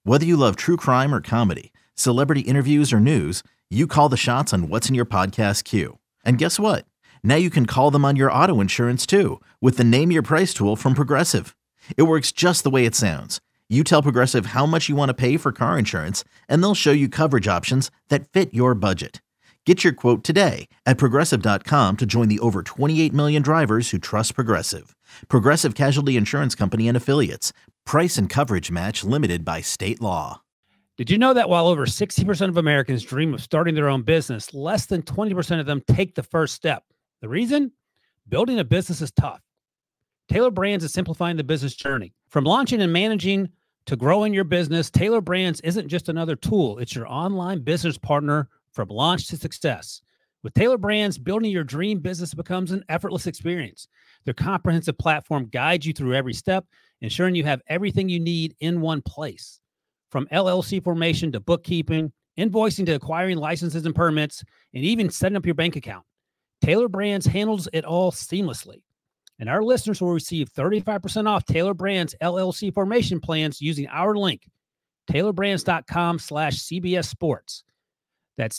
Whether you love true crime or comedy, celebrity interviews or news, you call the shots on what's in your podcast queue. And guess what? Now you can call them on your auto insurance too with the Name Your Price tool from Progressive. It works just the way it sounds. You tell Progressive how much you want to pay for car insurance, and they'll show you coverage options that fit your budget. Get your quote today at Progressive.com to join the over 28 million drivers who trust Progressive. Progressive Casualty Insurance Company and Affiliates. Price and coverage match limited by state law. Did you know that while over 60% of Americans dream of starting their own business, less than 20% of them take the first step? The reason? Building a business is tough. Taylor Brands is simplifying the business journey. From launching and managing to growing your business, Taylor Brands isn't just another tool. It's your online business partner from launch to success. With Taylor Brands, building your dream business becomes an effortless experience. Their comprehensive platform guides you through every step, ensuring you have everything you need in one place. From LLC formation to bookkeeping, invoicing to acquiring licenses and permits, and even setting up your bank account, Taylor Brands handles it all seamlessly. And our listeners will receive 35% off Taylor Brands LLC formation plans using our link, taylorbrands.com/CBS Sports. That's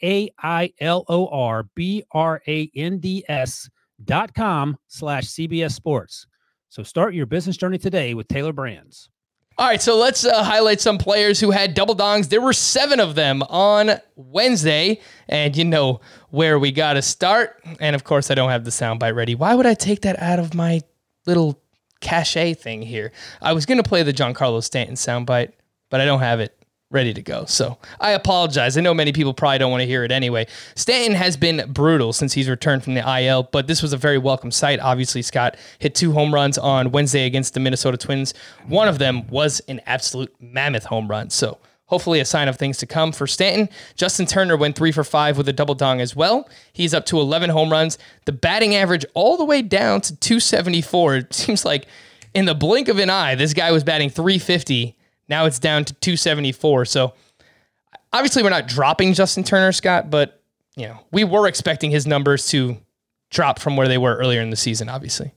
TAILORBRANDS.com/CBS Sports. So start your business journey today with Taylor Brands. All right, so let's highlight some players who had double dongs. There were 7 of them on Wednesday, and you know where we got to start. And, of course, I don't have the soundbite ready. Why would I take that out of my little cachet thing here? I was going to play the Giancarlo Stanton soundbite, but I don't have it ready to go. So I apologize. I know many people probably don't want to hear it anyway. Stanton has been brutal since he's returned from the IL, but this was a very welcome sight. Obviously, Scott hit 2 home runs on Wednesday against the Minnesota Twins. One of them was an absolute mammoth home run. So hopefully a sign of things to come for Stanton. Justin Turner went 3 for 5 with a double dong as well. He's up to 11 home runs. The batting average all the way down to 274. It seems like in the blink of an eye, this guy was batting 350. Now it's down to 274. So obviously we're not dropping Justin Turner, Scott, but you know, we were expecting his numbers to drop from where they were earlier in the season, obviously.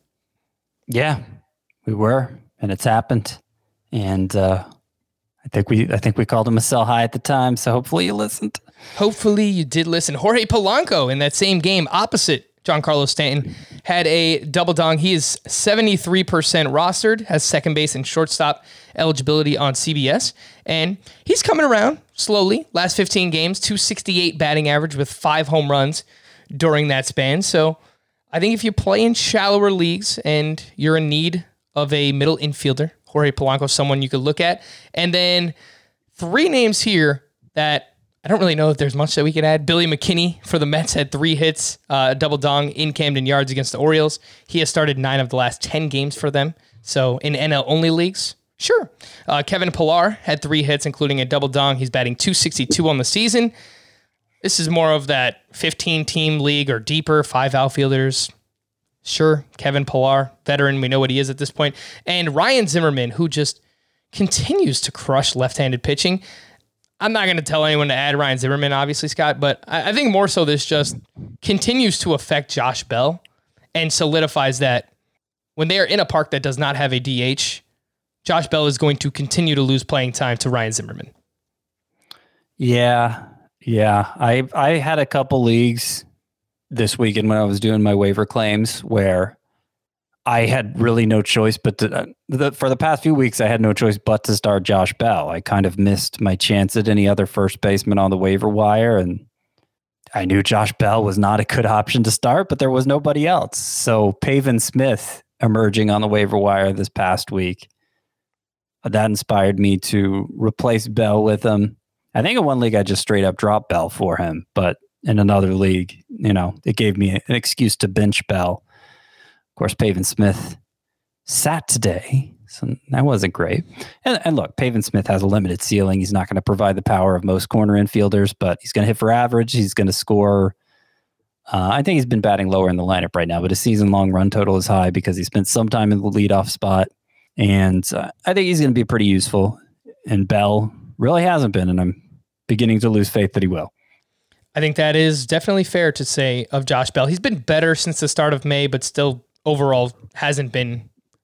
Yeah, we were, and it's happened. And I think we called him a sell high at the time, so hopefully you listened. Hopefully you did listen. Jorge Polanco in that same game opposite Giancarlo Stanton had a double dong. He is 73% rostered, has second base and shortstop eligibility on CBS, and he's coming around slowly. Last 15 games, 268 batting average with 5 home runs during that span. So I think if you play in shallower leagues and you're in need of a middle infielder, Jorge Polanco is someone you could look at. And then 3 names here that I don't really know if there's much that we could add. Billy McKinney for the Mets had 3 hits, double dong in Camden Yards against the Orioles. He has started 9 of the last 10 games for them. So in NL-only leagues, sure. Kevin Pillar had 3 hits, including a double dong. He's batting 262 on the season. This is more of that 15-team league or deeper, 5 outfielders. Sure, Kevin Pillar, veteran. We know what he is at this point. And Ryan Zimmerman, who just continues to crush left-handed pitching. I'm not going to tell anyone to add Ryan Zimmerman, obviously, Scott, but I think more so this just continues to affect Josh Bell and solidifies that when they are in a park that does not have a DH, Josh Bell is going to continue to lose playing time to Ryan Zimmerman. Yeah. I had a couple leagues this weekend when I was doing my waiver claims where I had really no choice but for the past few weeks, I had no choice but to start Josh Bell. I kind of missed my chance at any other first baseman on the waiver wire, and I knew Josh Bell was not a good option to start, but there was nobody else. So Pavin Smith emerging on the waiver wire this past week, that inspired me to replace Bell with him. I think in one league I just straight up dropped Bell for him, but in another league, it gave me an excuse to bench Bell. Of course, Pavin Smith sat today, so that wasn't great. And look, Pavin Smith has a limited ceiling. He's not going to provide the power of most corner infielders, but he's going to hit for average. He's going to score. I think he's been batting lower in the lineup right now, but his season-long run total is high because he spent some time in the leadoff spot. And I think he's going to be pretty useful. And Bell really hasn't been, and I'm beginning to lose faith that he will. I think that is definitely fair to say of Josh Bell. He's been better since the start of May, but still overall hasn't been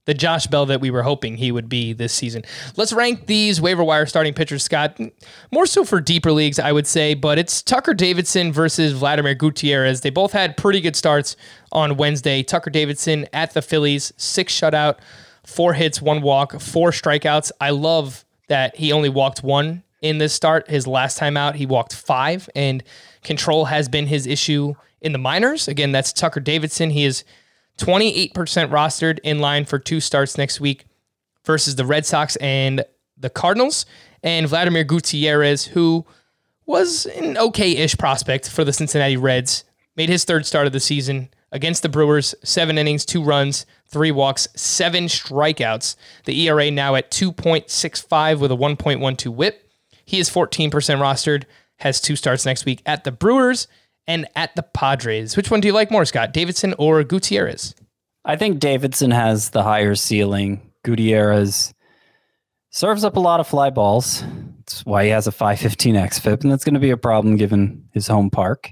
the Josh Bell that we were hoping he would be this season. Let's rank these waiver wire starting pitchers, Scott. More so for deeper leagues, I would say, but it's Tucker Davidson versus Vladimir Gutierrez. They both had pretty good starts on Wednesday. Tucker Davidson at the Phillies, 6 shutout, 4 hits, 1 walk, 4 strikeouts. I love that he only walked 1 in this start. His last time out, he walked 5, and control has been his issue in the minors. Again, that's Tucker Davidson. He is 28% rostered, in line for 2 starts next week versus the Red Sox and the Cardinals. And Vladimir Gutierrez, who was an okay-ish prospect for the Cincinnati Reds, made his 3rd start of the season against the Brewers, 7 innings, 2 runs, 3 walks, 7 strikeouts. The ERA now at 2.65 with a 1.12 whip. He is 14% rostered, has 2 starts next week at the Brewers and at the Padres. Which one do you like more, Scott? Davidson or Gutierrez? I think Davidson has the higher ceiling. Gutierrez serves up a lot of fly balls. That's why he has a 515 xFIP, and that's going to be a problem given his home park.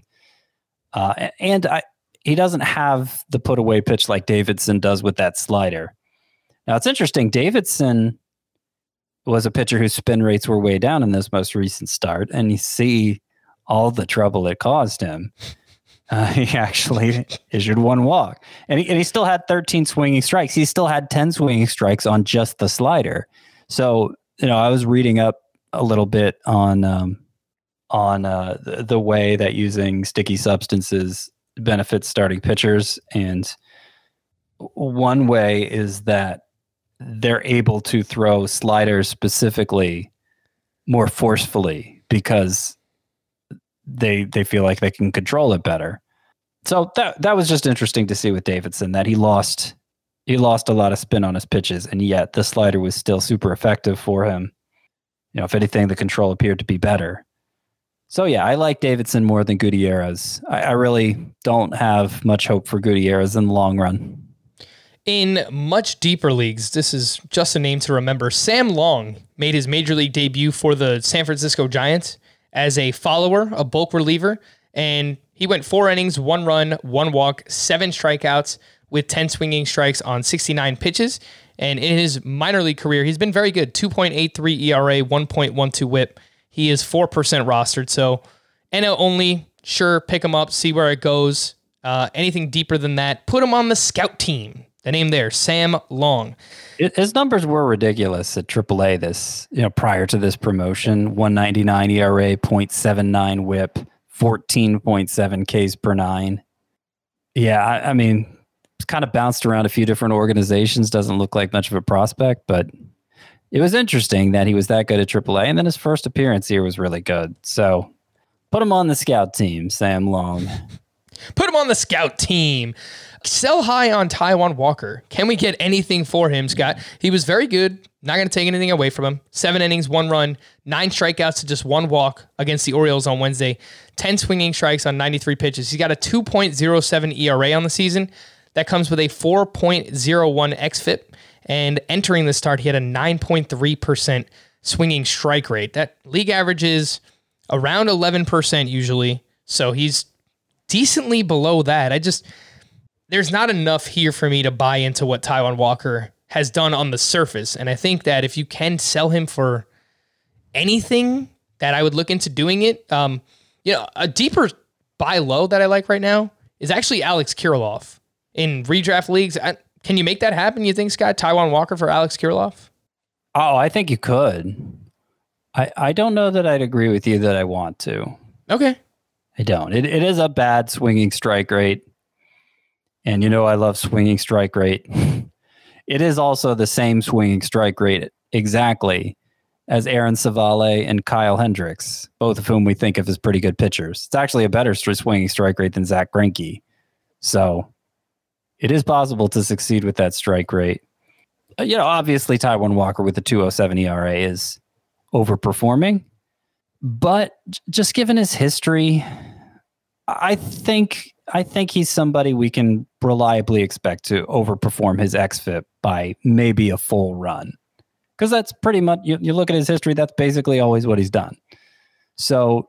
He doesn't have the put-away pitch like Davidson does with that slider. Now, it's interesting. Davidson was a pitcher whose spin rates were way down in this most recent start, and you see all the trouble it caused him. He actually issued 1 walk, and he still had 13 swinging strikes. He still had 10 swinging strikes on just the slider. So, I was reading up a little bit on the way that using sticky substances benefits starting pitchers, and one way is that they're able to throw sliders specifically more forcefully because they feel like they can control it better. So that was just interesting to see with Davidson, that he lost a lot of spin on his pitches, and yet the slider was still super effective for him. If anything, the control appeared to be better. So yeah, I like Davidson more than Gutierrez. I really don't have much hope for Gutierrez in the long run. In much deeper leagues, this is just a name to remember. Sam Long made his major league debut for the San Francisco Giants as a follower, a bulk reliever, and he went 4 innings, 1 run, 1 walk, 7 strikeouts with 10 swinging strikes on 69 pitches. And in his minor league career, he's been very good. 2.83 ERA, 1.12 whip. He is 4% rostered. So NL only, sure, pick him up, see where it goes. Anything deeper than that, put him on the scout team. The name there, Sam Long. His numbers were ridiculous at AAA this, prior to this promotion. 1.99 ERA, 0.79 whip, 14.7 Ks per 9. Yeah, I mean, it's kind of bounced around a few different organizations. Doesn't look like much of a prospect, but it was interesting that he was that good at AAA. And then his first appearance here was really good. So put him on the scout team, Sam Long. Put him on the scout team. Sell high on Taijuan Walker. Can we get anything for him, Scott? He was very good. Not going to take anything away from him. 7 innings, 1 run, 9 strikeouts to just 1 walk against the Orioles on Wednesday. 10 swinging strikes on 93 pitches. He's got a 2.07 ERA on the season. That comes with a 4.01 xFIP. And entering the start, he had a 9.3% swinging strike rate. That league average is around 11% usually. So he's decently below that. There's not enough here for me to buy into what Taijuan Walker has done on the surface. And I think that if you can sell him for anything, that I would look into doing it. A deeper buy low that I like right now is actually Alex Kirilloff in redraft leagues. Can you make that happen, you think, Scott? Taijuan Walker for Alex Kirilloff? Oh, I think you could. I don't know that I'd agree with you that I want to. Okay. I don't. It is a bad swinging strike rate. And I love swinging strike rate. It is also the same swinging strike rate exactly as Aaron Savale and Kyle Hendricks, both of whom we think of as pretty good pitchers. It's actually a better swinging strike rate than Zach Greinke. So it is possible to succeed with that strike rate. Obviously Taijuan Walker with the 2.07 ERA is overperforming, but just given his history, I think he's somebody we can reliably expect to overperform his xFIP by maybe a full run. Because that's pretty much, you look at his history, that's basically always what he's done. So,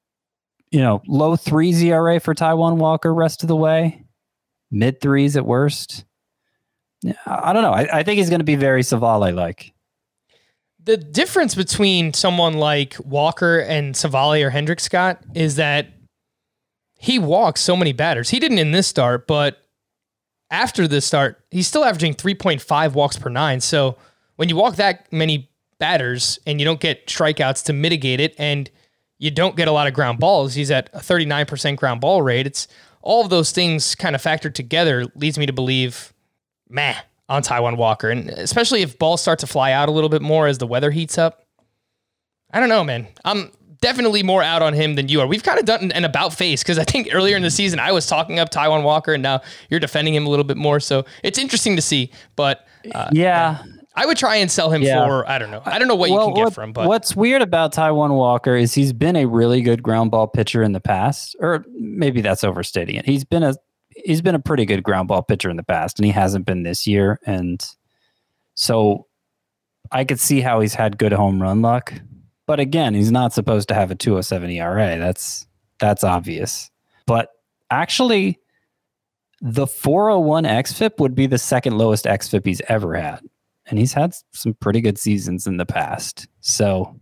low 3s ERA for Taijuan Walker rest of the way, mid 3s at worst. I don't know. I think he's going to be very Savale-like. The difference between someone like Walker and Savale or Hendrick, Scott, is that he walks so many batters. He didn't in this start, but after this start, he's still averaging 3.5 walks per 9. So when you walk that many batters and you don't get strikeouts to mitigate it, and you don't get a lot of ground balls, he's at a 39% ground ball rate. It's all of those things kind of factored together leads me to believe, on Taijuan Walker. And especially if balls start to fly out a little bit more as the weather heats up. I don't know, man. I'm definitely more out on him than you are. We've kind of done an about face because I think earlier in the season I was talking up Taijuan Walker and now you're defending him a little bit more. So it's interesting to see. But yeah, I would try and sell him for, I don't know. I don't know what you can get from. But what's weird about Taijuan Walker is he's been a really good ground ball pitcher in the past, or maybe that's overstating it. He's been a pretty good ground ball pitcher in the past, and he hasn't been this year. And so I could see how he's had good home run luck. But again, he's not supposed to have a 2.07 ERA. That's obvious. But actually, the 4.01 xFIP would be the second lowest xFIP he's ever had. And he's had some pretty good seasons in the past. So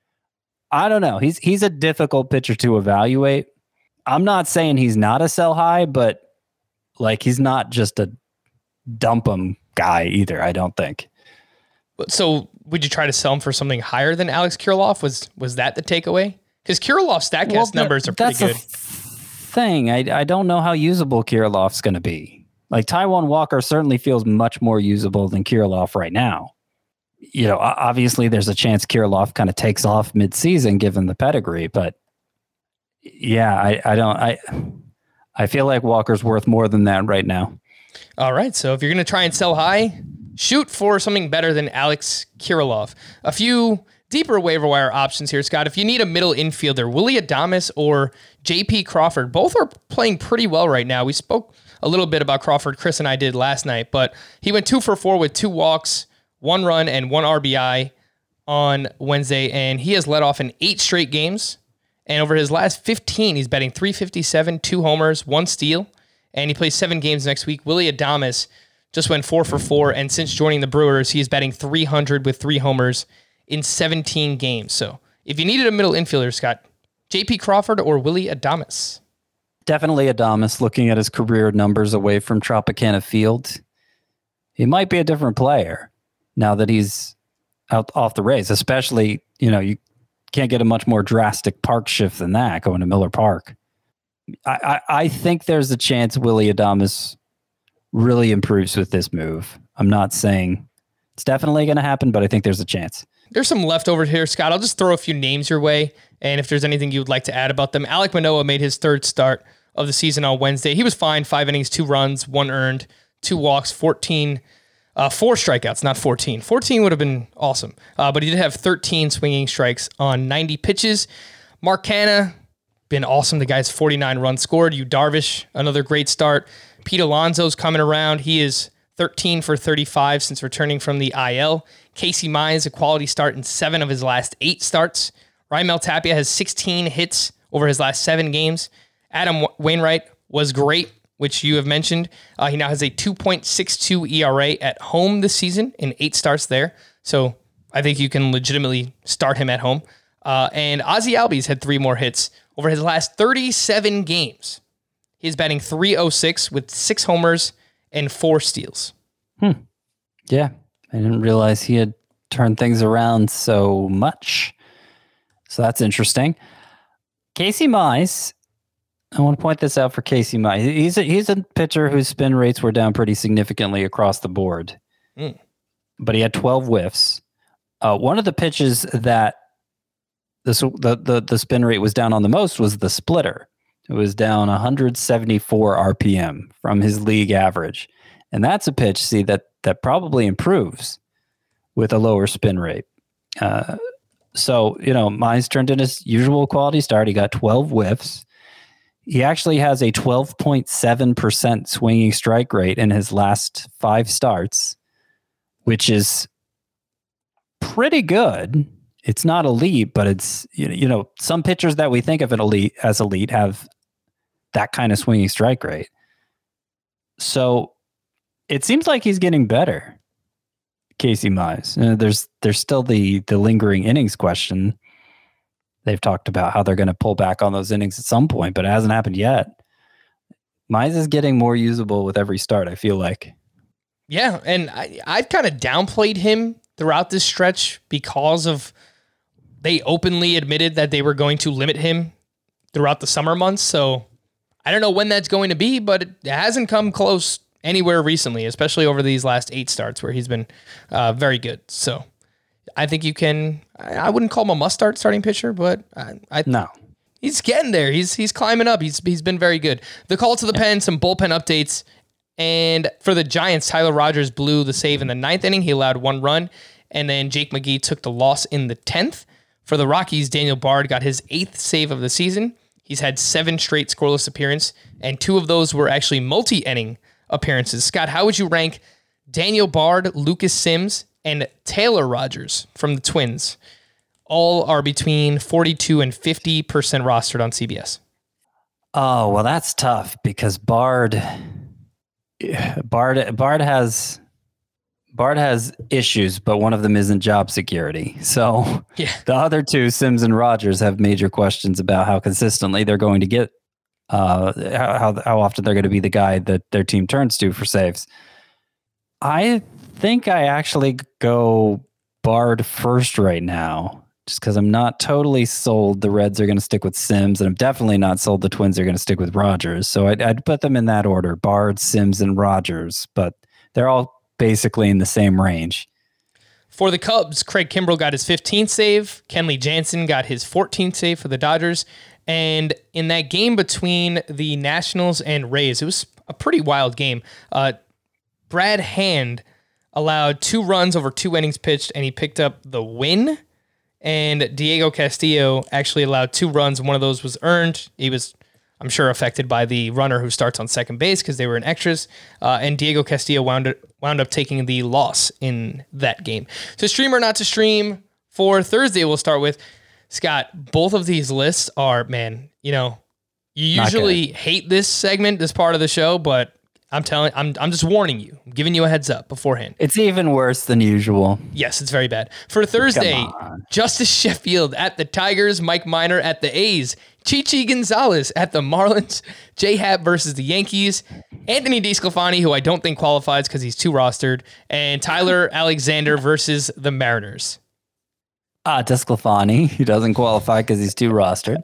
I don't know. He's a difficult pitcher to evaluate. I'm not saying he's not a sell high, but like he's not just a dump him guy either, I don't think. So would you try to sell him for something higher than Alex Kirilloff? Was that the takeaway? Because Kirilloff's StatCast numbers are pretty good. That's the thing. I don't know how usable Kirilloff's going to be. Like Taijuan Walker certainly feels much more usable than Kirilloff right now. You know, obviously there's a chance Kirilloff kind of takes off mid-season given the pedigree, but yeah, I feel like Walker's worth more than that right now. All right, so if you're going to try and sell high, shoot for something better than Alex Kirilloff. A few deeper waiver wire options here, Scott. If you need a middle infielder, Willy Adames or J.P. Crawford, both are playing pretty well right now. We spoke a little bit about Crawford, Chris and I did last night, but he went 2 for 4 with 2 walks, 1 run, and 1 RBI on Wednesday, and he has led off in 8 straight games. And over his last 15, he's batting .357, 2 homers, 1 steal, and he plays 7 games next week. Willy Adames just went 4 for 4, and since joining the Brewers, he is batting .300 with 3 homers in 17 games. So if you needed a middle infielder, Scott, J.P. Crawford or Willy Adames? Definitely Adames. Looking at his career numbers away from Tropicana Field, he might be a different player now that he's out off the Rays, especially, you can't get a much more drastic park shift than that going to Miller Park. I think there's a chance Willy Adames really improves with this move. I'm not saying it's definitely going to happen, but I think there's a chance. There's some leftovers here, Scott. I'll just throw a few names your way, and if there's anything you would like to add about them. Alek Manoah made his 3rd start of the season on Wednesday. He was fine, 5 innings, 2 runs, 1 earned, 2 walks, 4 strikeouts, not 14. 14 would have been awesome, but he did have 13 swinging strikes on 90 pitches. Mark Canha, been awesome. The guy's 49 runs scored. Yu Darvish, another great start. Pete Alonso's coming around. He is 13 for 35 since returning from the IL. Casey Mize, a quality start in 7 of his last 8 starts. Raimel Tapia has 16 hits over his last 7 games. Adam Wainwright was great, which you have mentioned. He now has a 2.62 ERA at home this season in 8 starts there. So I think you can legitimately start him at home. And Ozzie Albies had 3 more hits over his last 37 games. He's batting .306 with 6 homers and 4 steals. Yeah, I didn't realize he had turned things around so much. So that's interesting. Casey Mize, I want to point this out for Casey Mize. He's a pitcher whose spin rates were down pretty significantly across the board. But he had 12 whiffs. One of the pitches that the spin rate was down on the most was the splitter. It was down 174 RPM from his league average. And that's a pitch, that probably improves with a lower spin rate. So, Mize turned in his usual quality start. He got 12 whiffs. He actually has a 12.7% swinging strike rate in his last 5 starts, which is pretty good. It's not elite, but it's, some pitchers that we think of as elite have that kind of swinging strike rate. So it seems like he's getting better. Casey Mize. There's still the lingering innings question. They've talked about how they're going to pull back on those innings at some point, but it hasn't happened yet. Mize is getting more usable with every start, I feel like. Yeah, and I've kind of downplayed him throughout this stretch because of they openly admitted that they were going to limit him throughout the summer months. So I don't know when that's going to be, but it hasn't come close anywhere recently, especially over these last 8 starts where he's been very good. So I think you can. I wouldn't call him a must-start starting pitcher, but no, he's getting there. He's climbing up. He's been very good. The call to the pen, some bullpen updates, and for the Giants, Tyler Rogers blew the save in the 9th inning. He allowed 1 run, and then Jake McGee took the loss in the 10th. For the Rockies, Daniel Bard got his 8th save of the season. He's had 7 straight scoreless appearances, and 2 of those were actually multi-inning appearances. Scott, how would you rank Daniel Bard, Lucas Sims, and Taylor Rogers from the Twins? All are between 42 and 50% rostered on CBS. Oh, well, that's tough because Bard has issues, but one of them isn't job security. So yeah. The other 2, Sims and Rogers, have major questions about how consistently they're going to get, how often they're going to be the guy that their team turns to for saves. I think I actually go Bard first right now, just because I'm not totally sold the Reds are going to stick with Sims, and I'm definitely not sold the Twins are going to stick with Rogers. So I'd put them in that order: Bard, Sims, and Rogers, but they're all basically in the same range. For the Cubs, Craig Kimbrell got his 15th save. Kenley Jansen got his 14th save for the Dodgers. And in that game between the Nationals and Rays, it was a pretty wild game. Brad Hand allowed 2 runs over 2 innings pitched, and he picked up the win. And Diego Castillo actually allowed 2 runs. One of those was earned. He was, I'm sure, affected by the runner who starts on second base because they were in extras. And Diego Castillo wound up taking the loss in that game. To stream or not to stream for Thursday, we'll start with, Scott, both of these lists are, man, you usually hate this segment, this part of the show, but I'm just warning you. I'm giving you a heads up beforehand. It's even worse than usual. Yes, it's very bad. For Thursday, Justice Sheffield at the Tigers, Mike Minor at the A's, Chichi Gonzalez at the Marlins, J-Happ versus the Yankees, Anthony DeSclafani, who I don't think qualifies because he's too rostered, and Tyler Alexander versus the Mariners. DeSclafani, he doesn't qualify because he's too rostered.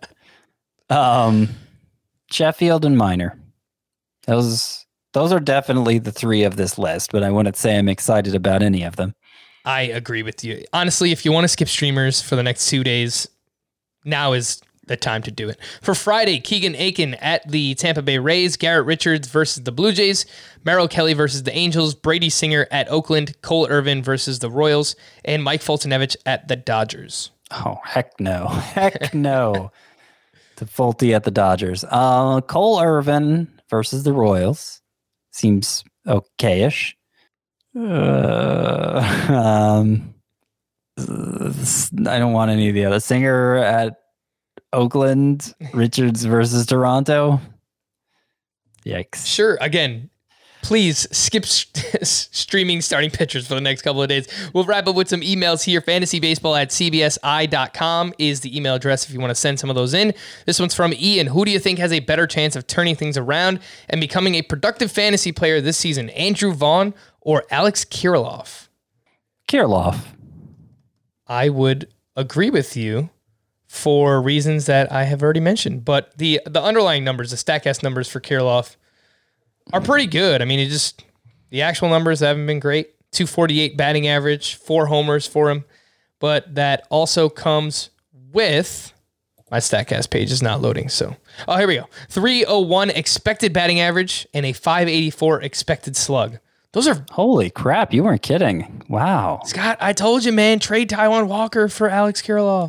Sheffield and Minor. Those are definitely the 3 of this list, but I wouldn't say I'm excited about any of them. I agree with you. Honestly, if you want to skip streamers for the next 2 days, now is the time to do it. For Friday, Keegan Aiken at the Tampa Bay Rays, Garrett Richards versus the Blue Jays, Merrill Kelly versus the Angels, Brady Singer at Oakland, Cole Irvin versus the Royals, and Mike Fultonevich at the Dodgers. Oh, heck no. Heck no. To Fulte at the Dodgers. Cole Irvin versus the Royals. Seems okayish. I don't want any of the other. Singer at Oakland, Richards versus Toronto. Yikes. Sure. Again, please skip streaming starting pitchers for the next couple of days. We'll wrap up with some emails here. fantasybaseball@cbsi.com is the email address if you want to send some of those in. This one's from Ian. Who do you think has a better chance of turning things around and becoming a productive fantasy player this season? Andrew Vaughn or Alex Kirilloff? Kirilloff. I would agree with you for reasons that I have already mentioned. But the underlying numbers, the StatCast numbers for Kirilloff, are pretty good. I mean, the actual numbers haven't been great. 248 batting average, 4 homers for him. But that also comes with, my StatCast page is not loading. So, here we go. 301 expected batting average and a 584 expected slug. Those are... Holy crap, you weren't kidding. Wow. Scott, I told you, man, trade Taijuan Walker for Alex Kirilloff.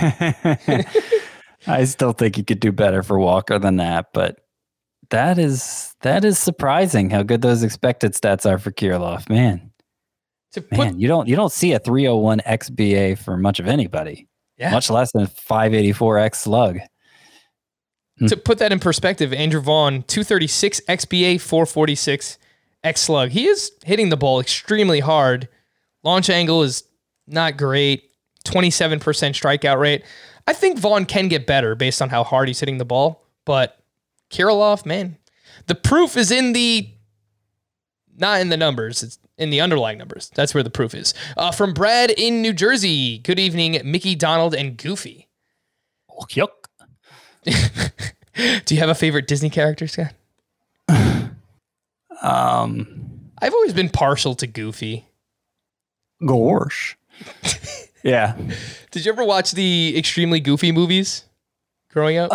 I still think you could do better for Walker than that, but that is surprising how good those expected stats are for Kirilloff, man. You don't see a 301 xBA for much of anybody. Yeah. Much less than 584 x slug. To put that in perspective, Andrew Vaughn, 236 xBA, 446 X-Slug. He is hitting the ball extremely hard. Launch angle is not great. 27% strikeout rate. I think Vaughn can get better based on how hard he's hitting the ball, but Kirilloff, man, the proof is not in the numbers. It's in the underlying numbers. That's where the proof is. From Brad in New Jersey. Good evening, Mickey, Donald, and Goofy. Oh, yuck. Do you have a favorite Disney character, Scott? I've always been partial to Goofy. Gosh. Yeah. Did you ever watch the Extremely Goofy movies growing up?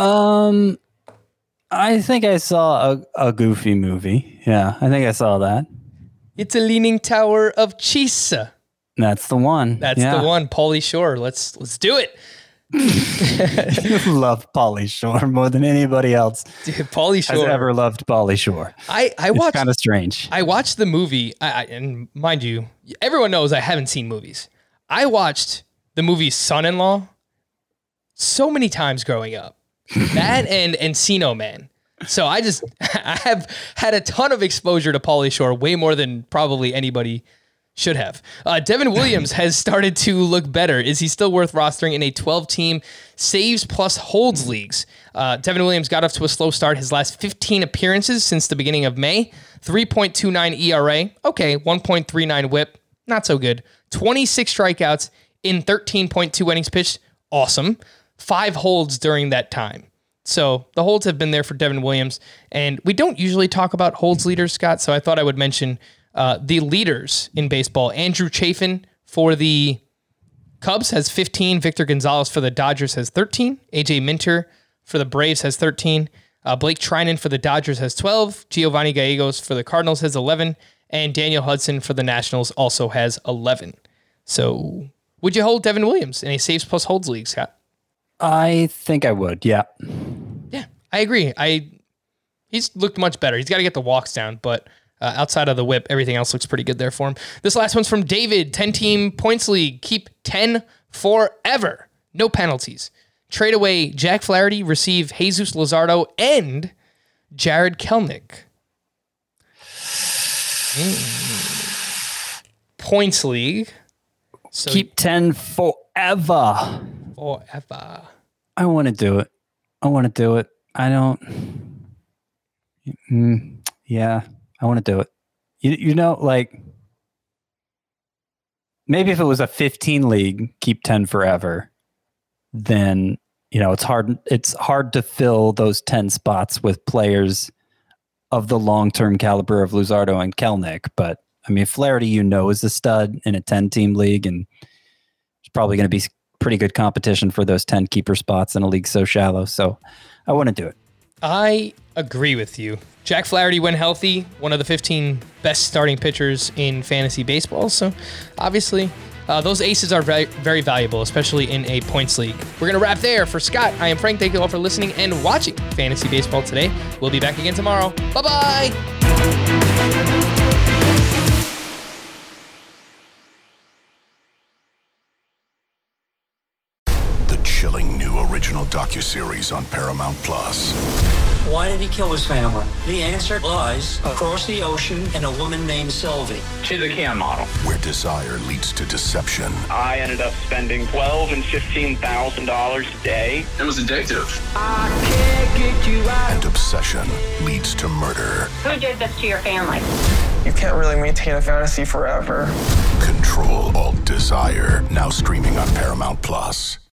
I think I saw a Goofy movie. Yeah, I think I saw that. It's a Leaning Tower of Cheesa. That's the one. That's the one. Pauly Shore. Let's do it. You love Pauly Shore more than anybody else. Dude, Pauly Shore has ever loved Pauly Shore. I watched. It's kind of strange. I watched the movie, and mind you, everyone knows I haven't seen movies. I watched the movie Son-in-Law so many times growing up. That and Encino Man. So I have had a ton of exposure to Pauly Shore, way more than probably anybody should have. Devin Williams has started to look better. Is he still worth rostering in a 12-team saves plus holds leagues? Devin Williams got off to a slow start. His last 15 appearances since the beginning of May. 3.29 ERA. Okay, 1.39 whip. Not so good. 26 strikeouts in 13.2 innings pitched. Awesome. 5 holds during that time. So the holds have been there for Devin Williams. And we don't usually talk about holds leaders, Scott, so I thought I would mention the leaders in baseball. Andrew Chafin for the Cubs has 15. Victor Gonzalez for the Dodgers has 13. AJ Minter for the Braves has 13. Blake Trinan for the Dodgers has 12. Giovanni Gallegos for the Cardinals has 11. And Daniel Hudson for the Nationals also has 11. So would you hold Devin Williams in a saves plus holds league, Scott? I think I would, yeah. Yeah, I agree. He's looked much better. He's got to get the walks down, but outside of the whip, everything else looks pretty good there for him. This last one's from David, 10-team points league. Keep 10 forever. No penalties. Trade away Jack Flaherty, receive Jesus Luzardo, and Jared Kelenic. Points league. So keep 10 forever. Forever. I want to do it. I don't. Yeah, I want to do it. You know, like, maybe if it was a 15 league, keep 10 forever, then, you know, it's hard to fill those 10 spots with players of the long-term caliber of Luzardo and Kelenic. But I mean, Flaherty, you know, is a stud in a 10-team league, and it's probably going to be pretty good competition for those 10 keeper spots in a league so shallow. So I want to do it. I agree with you. Jack Flaherty, when healthy, one of the 15 best starting pitchers in fantasy baseball. So obviously, those aces are very, very valuable, especially in a points league. We're going to wrap there. For Scott, I am Frank. Thank you all for listening and watching Fantasy Baseball today. We'll be back again tomorrow. Bye-bye. Chilling new original docuseries on Paramount Plus. Why did he kill his family? The answer lies across the ocean in a woman named Sylvie. She's a Can model. Where desire leads to deception. I ended up spending $12,000 and $15,000 a day. It was addictive. I can't get you out. And obsession leads to murder. Who did this to your family? You can't really maintain a fantasy forever. Control Alt Desire. Now streaming on Paramount Plus.